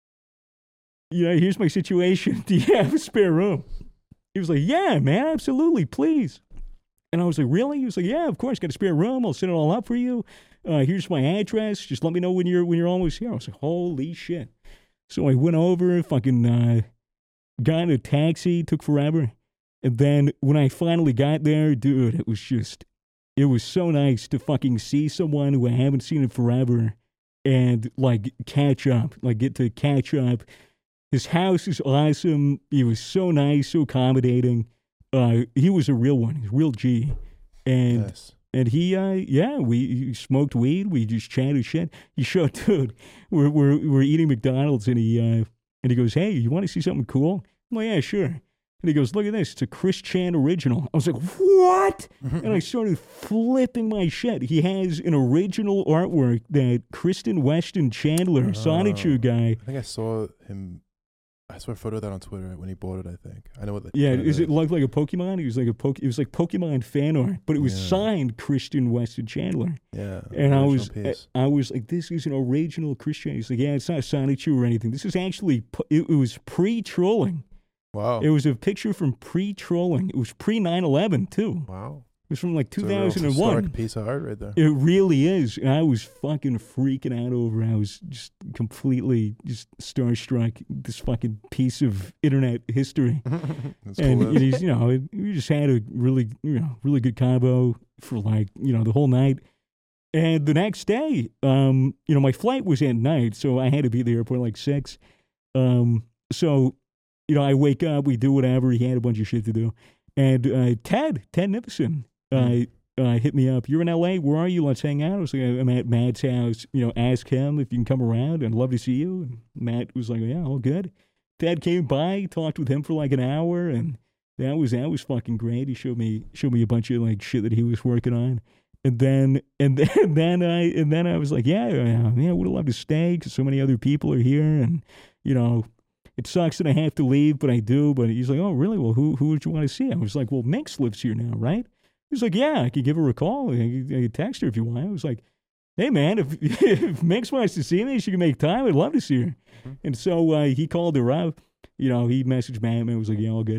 you know, here's my situation. Do you have a spare room? He was like, yeah, man, absolutely, please. And I was like, really? He was like, yeah, of course, got a spare room. I'll set it all up for you. Uh, here's my address. Just let me know when you're when you're almost here. I was like, holy shit. So I went over, fucking uh, got in a taxi, took forever. And then when I finally got there, dude, it was just, it was so nice to fucking see someone who I haven't seen in forever and, like, catch up, like, get to catch up. His house is awesome. He was so nice, so accommodating. Uh, he was a real one. He's a real G. And Nice. and he, uh, yeah, we he smoked weed. We just chatted shit. He showed, dude, we're we're we're eating McDonald's, and he uh, and he goes, hey, you want to see something cool? I'm like, yeah, sure. And he goes, look at this. It's a Chris Chan original. I was like, what? And I started flipping my shit. He has an original artwork that Kristen Weston Chandler, Sonic Shoe guy. I think I saw him. I saw a photo of that on Twitter when he bought it. I think I know what. The, Yeah, what is it looked like a Pokemon? He was like a poke. It was like Pokemon fan art, but it was Yeah. signed Christian Weston Chandler. Yeah, And I original was, piece. I was like, this is an original Christian. He's like, yeah, it's not a Sonic Shoe or anything. This is actually, po- it, it was pre-trolling. Wow. It was a picture from pre-trolling. It was pre nine eleven too. Wow. It was from like It's a two real thousand one. historic piece of art right there. It really is. And I was fucking freaking out over it. I was just completely just starstruck. This fucking piece of internet history. That's And cool. it is, you know, it, we just had a really, you know, really good combo for like, you know, the whole night. And the next day, um, you know, my flight was at night, so I had to be at the airport like six. Um, so, you know, I wake up, we do whatever. He had a bunch of shit to do. And uh, Ted, Ted Nicholson, uh, uh, hit me up. You're in L A. Where are you? Let's hang out. I was like, I'm at Matt's house. You know, ask him if you can come around. I'd love to see you. And Matt was like, yeah, all good. Ted came by, talked with him for like an hour, and that was that was fucking great. He showed me showed me a bunch of like shit that he was working on. And then and then and then I and then I was like, yeah, yeah, yeah, I would have loved to stay because so many other people are here, and you know, it sucks that I have to leave, but I do. But he's like, oh, really? Well, who who would you want to see? I was like, well, Minx lives here now, right? He's like, yeah, I could give her a call. I could, I could text her if you want. I was like, hey, man, if if Minx wants to see me, she can make time. I'd love to see her. And so uh, he called her up. You know, he messaged Matt and was like, yeah, all good.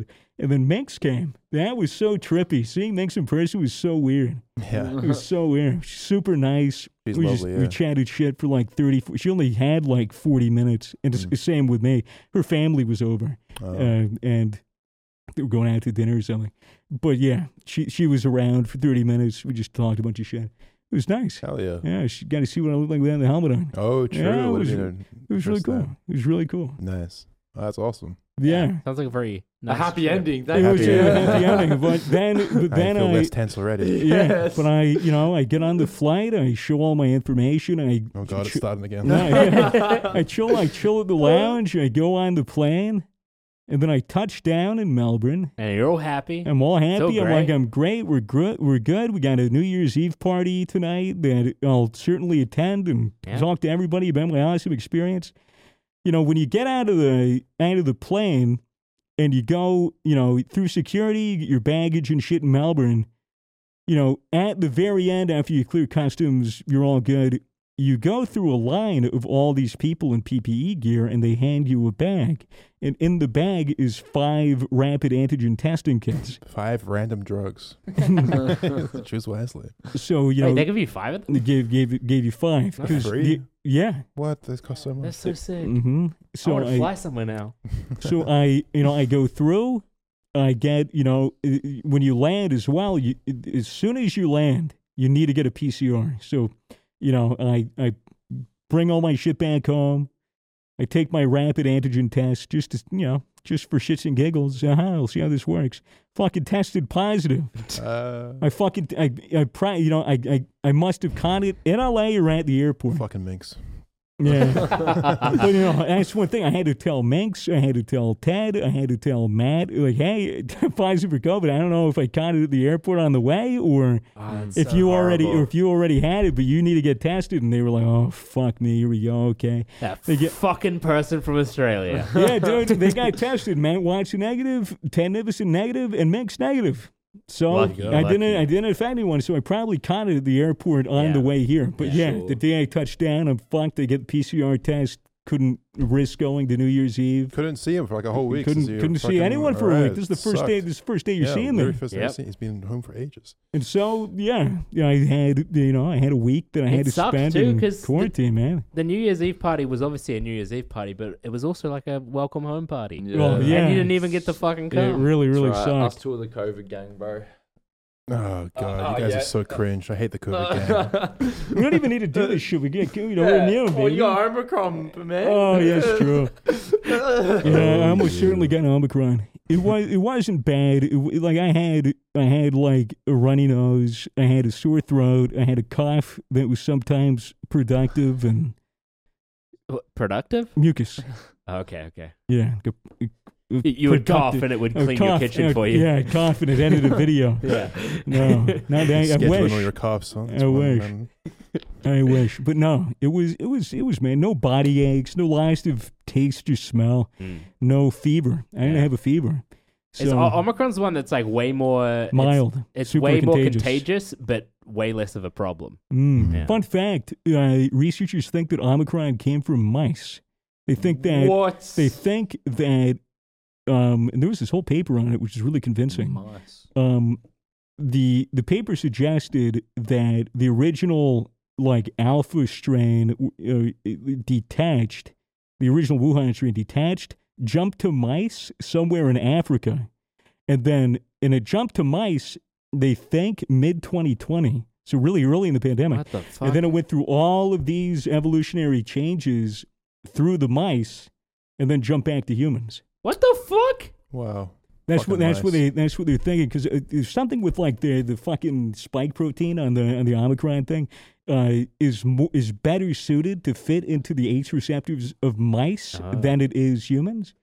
And then Minx came. That was so trippy. Seeing Minx in person was so weird. Yeah. It was so weird. She's super nice. She's we lovely, just, We yeah. chatted shit for like thirty. She only had like forty minutes. And it's Mm. the same with me. Her family was over. Oh. Uh, and they were going out to dinner or something. But yeah, she she was around for thirty minutes. We just talked a bunch of shit. It was nice. Hell yeah. Yeah, she got to see what I look like without the helmet on. Oh, true. Yeah, it Would've was- been a It was really first cool. time. It was really cool. Nice. Oh, that's awesome. Yeah. Sounds like a very A nice happy trip. ending. It Thank was Happy a ending. happy ending. But then, but I then feel I, less tense already. yeah, Yes. but I, you know, I get on the flight. I show all my information. I, Oh god, it's ch- starting again. no, yeah. I chill. I chill at the lounge. I go on the plane, and then I touch down in Melbourne. And you're all happy. I'm all happy. I'm like, great. I'm great. We're good. We're good. We got a New Year's Eve party tonight that I'll certainly attend and Yeah. talk to everybody about my awesome experience. You know, when you get out of the out of the plane and you go, you know, through security, you get your baggage and shit in Melbourne. You know, at the very end, after you clear customs, you're all good. You go through a line of all these people in P P E gear, and they hand you a bag. And in the bag is five rapid antigen testing kits. Five random drugs. Choose wisely. So, you Wait, know, they give you five of them? they gave, gave, gave you five. That's 'Cause free? the- yeah. What? This cost so much. That's so sick. hmm I So want to I, fly somewhere now. so I, you know, I go through. I get, you know, i- i- when you land as well. You, i- as soon as you land, you need to get a P C R. So, you know, I, I bring all my shit back home. I take my rapid antigen test just to, you know, just for shits and giggles. Uh-huh, I'll see how this works. Fucking tested positive. Uh, I fucking, I, I, pri- you know, I, I, I must have caught it in L A or at the airport. fucking minx. Yeah. But, you know, that's one thing. I had to tell Minx, I had to tell Ted, I had to tell Matt, like, hey, positive for COVID. I don't know if I caught it at the airport on the way or Oh, that's if so you already horrible. or if you already had it, but you need to get tested. And they were like, oh, fuck me. Here we go. Okay. That They get- fucking person from Australia. Yeah, dude, they got tested. Matt Watson negative, Ted Nivison negative, and Minx negative. So Lucky, I didn't, lucky. I didn't affect anyone. So I probably caught it at the airport on Yeah. the way here. But Yeah. yeah, Sure. the day I touched down, I'm fucked. I get the P C R test. Couldn't risk going to New Year's Eve. Couldn't see him for like a whole week. couldn't since you couldn't see fucking anyone for a arrived. week. This is the first Sucked. day. This is the first day you're yeah, seeing very them. first Yep. I've seen- He's been home for ages. And so yeah, yeah, I had you know I had a week that I It had to sucked spend too, in 'cause the- quarantine, man. The New Year's Eve party was obviously a New Year's Eve party, but it was also like a welcome home party. Yeah. Well, yeah. And you didn't even get to fucking It come. really, really It's all right. Us sucked. two of the COVID gang, bro. Oh god, oh, you guys yeah. are so cringe. I hate the COVID gang. We don't even need to do this shit. We get you know we're immune, Oh, baby. you got Omicron, man. Oh, yeah, it's true. Yeah, I almost yeah. certainly got Omicron. It was it wasn't bad. It, w- like I had I had like a runny nose. I had a sore throat. I had a cough that was sometimes productive and What, productive? mucus. Okay, okay. Yeah, g- You, you would cough productive. and it would Uh, clean cough, your kitchen uh, for you. Yeah, I cough and it ended the video. Yeah. No, not that. I Scheduling wish. all your coughs. Huh? That's I one, wish. man. I wish, but no. It was. It was. It was. Man, no body aches, no loss of taste or smell, Mm. no fever. I didn't Yeah. have a fever. It's, So O- Omicron's the one that's like way more it's- mild. It's, super way more contagious. contagious, but way less of a problem. Mm. Yeah. Fun fact: uh, researchers think that Omicron came from mice. They think that What? they think that, um, and there was this whole paper on it, which is really convincing. Nice. Um, the the paper suggested that the original like alpha strain uh, detached, the original Wuhan strain detached, jumped to mice somewhere in Africa, and then and it jumped to mice. They think mid twenty twenty, so really early in the pandemic. What the fuck? And then it went through all of these evolutionary changes through the mice, and then jumped back to humans. what the fuck? Wow. That's Fucking what that's what mice. they that's what they're thinking because uh, there's something with like the the fucking spike protein on the on the Omicron thing uh, is mo- is better suited to fit into the H receptors of mice Oh. than it is humans.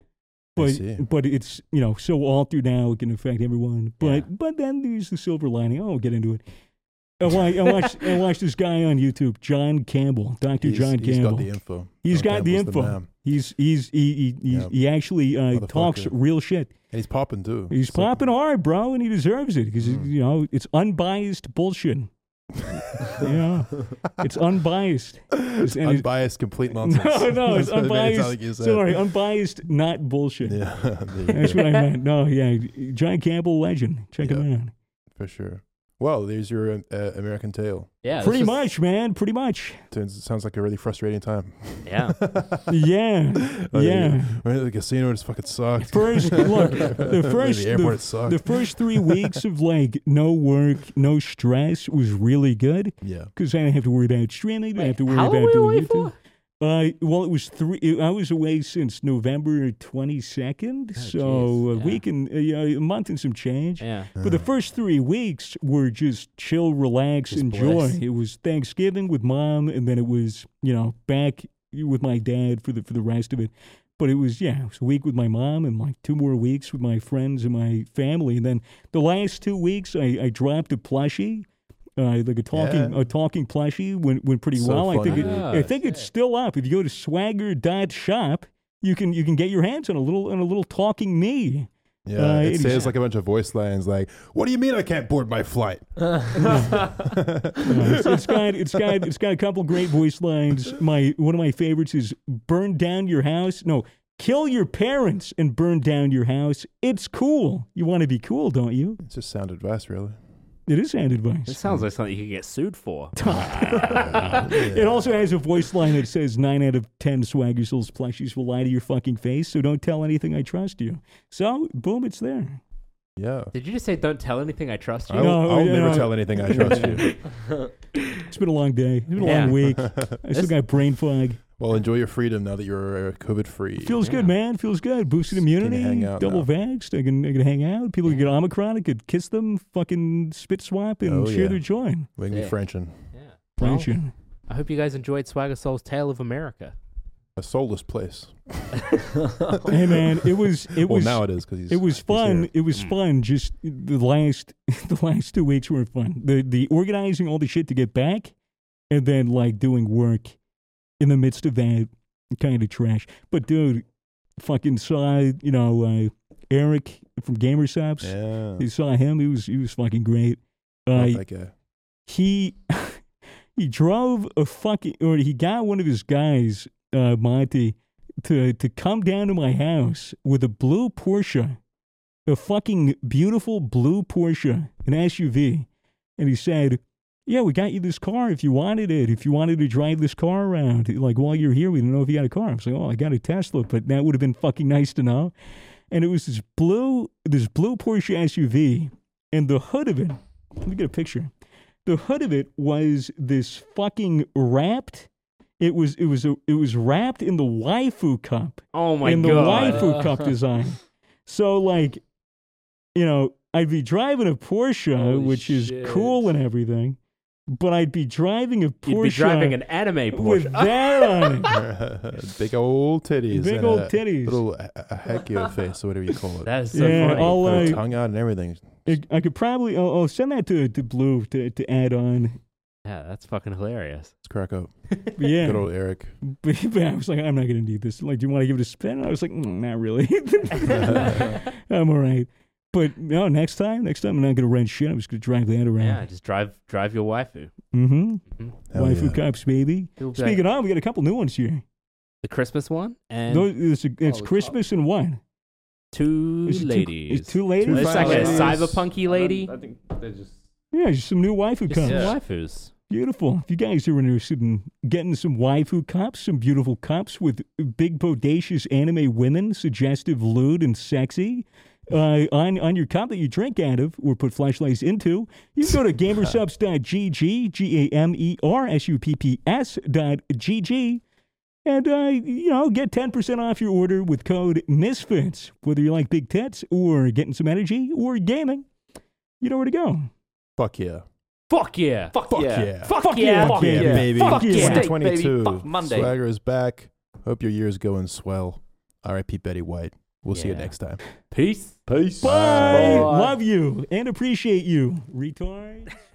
I But see. but it's you know so altered now it can affect everyone. But Yeah. but then there's the silver lining. Oh, we'll get into it. I watched, I watched I watched this guy on YouTube, John Campbell, Doctor He's, John he's Campbell. got the info. He's John got the Campbell's info. man. He's he's he he, he, Yeah. he actually uh, talks Motherfucker. real shit. And he's popping too. He's It's like- popping hard, bro, and he deserves it because Mm. you know it's unbiased bullshit. Yeah, it's unbiased. It's and it- unbiased, complete nonsense. No, no, it's That's what it made it sound unbiased. like you said. Sorry, unbiased, not bullshit. Yeah, there you That's go. what I meant. No, yeah, John Campbell, legend. Check him Yeah. out. For sure. Well, there's your uh, American Tale. Yeah, this Pretty was- much, man. Pretty much. Turns, it sounds like a really frustrating time. Yeah. Yeah, Like, yeah. Went to the casino, it just fucking sucked. First, look, the first, the airport the, sucked. the first three weeks of like no work, no stress was really good yeah. because I didn't have to worry about streaming. Didn't have to worry How about long were you doing away YouTube. for? Uh, well, it was three. I was away since November twenty second, Oh, so jeez, a yeah. week and uh, yeah, a month and some change. Yeah. But the first three weeks were just chill, relax, Just enjoy. bliss. It was Thanksgiving with mom, and then it was you know back with my dad for the for the rest of it. But it was yeah, it was a week with my mom and like two more weeks with my friends and my family, and then the last two weeks I, I dropped a plushie. Uh, like a talking Yeah. a talking plushie went went pretty So well. I think funny. it, Ah, I think it's still up. If you go to swagger dot shop, you can you can get your hands on a little on a little talking me. Yeah, Uh, it it- says like a bunch of voice lines like, "What do you mean I can't board my flight?" Uh, it's, it's got it's got it's got a couple great voice lines. My one of my favorites is "Burn down your house." No, kill your parents and burn down your house. It's cool. You want to be cool, don't you? It's just sound advice, really. It is sound advice. This sounds like something you could get sued for. It also has a voice line that says nine out of ten Swagger Souls plushies will lie to your fucking face, so don't tell anything. I trust you. So boom, it's there. Yeah. Did you just say don't tell anything? I trust you. I'll, No, I'll you never know- tell anything. I trust you. It's been a long day. It's been a Yeah. long week. I still got brain fog. Well, enjoy your freedom now that you're uh, COVID free. Feels Yeah. good, man. Feels good. Boosted Just can immunity. hang out Double now. vaxxed. I can I can hang out. People can get Omicron. I could kiss them, fucking spit swap, and Oh, share yeah. their joy. We can be Yeah. Frenchin. Yeah. French Well, you. I hope you guys enjoyed Swagger Soul's Tale of America. A soulless place. Hey, man, it was it well, was now it is because he's. it was he's fun. here. It was Mm. fun. Just the last the last two weeks were fun. The the organizing all the shit to get back, and then like doing work in the midst of that kind of trash. But dude, fucking saw you know uh, Eric from Gamersubs. Yeah. You saw him. He was he was fucking great. Love Uh, that guy. he he drove a fucking or he got one of his guys, uh, Monty, to to come down to my house with a blue Porsche, a fucking beautiful blue Porsche, an S U V, and he said, "Yeah, we got you this car if you wanted it. If you wanted to drive this car around, like while you're here, we didn't know if you got a car." I was like, "Oh, I got a Tesla, but that would have been fucking nice to know." And it was this blue this blue Porsche S U V, and the hood of it. Let me get a picture. The hood of it was this fucking wrapped. It was it was a, it was wrapped in the waifu cup, Oh my in the god. waifu cup design. So like, you know, I'd be driving a Porsche, Holy which is shit. cool and everything, but I'd be driving a Porsche You'd be driving an anime with Porsche. that on it. Big old titties. Big and old a titties. Little a, a Hekio face or whatever you call it. That is so Yeah, funny. I'll, Little uh, tongue out and everything. I, I could probably I'll, I'll send that to to Blue to, to add on. Yeah, that's fucking hilarious. Let's crack up. But yeah, Good old Eric. But, but I was like, I'm not going to need this. Like, do you want to give it a spin? And I was like, mm, not really. I'm all right. But no, next time, next time I'm not going to rent shit. I'm just going to drive that Yeah, around. just drive drive your waifu. Mm-hmm. Mhm. Hell Waifu yeah. cups, baby. It'll be like Speaking of, we got a couple new ones here. the Christmas one and Those, it's it's Oh, Christmas and what? two Is it two- ladies. Is two ladies? Two It's like a ladies. cyberpunky lady. I think they're just. Yeah, just some new waifu Just cups. some Yeah. waifus. Beautiful. If you guys are interested in getting some waifu cups, some beautiful cups with big bodacious anime women, suggestive, lewd, and sexy, uh, on, on your cup that you drink out of or put flashlights into, you can go to gamersubs dot g g, G A M E R S U P P S dot G G, and, uh, you know, get ten percent off your order with code MISFITS. Whether you like big tits or getting some energy or gaming, you know where to go. Fuck yeah. Fuck yeah. Fuck, Fuck yeah. yeah. Fuck, Fuck yeah. yeah. Fuck yeah, yeah. baby. Fuck yeah. Steak, twenty baby. twenty-two. Fuck Monday. Swagger is back. Hope your year's going swell. R I P Betty White. We'll see you Yeah. next time. Peace. Peace. Bye. Bye. Love you and appreciate you, retard.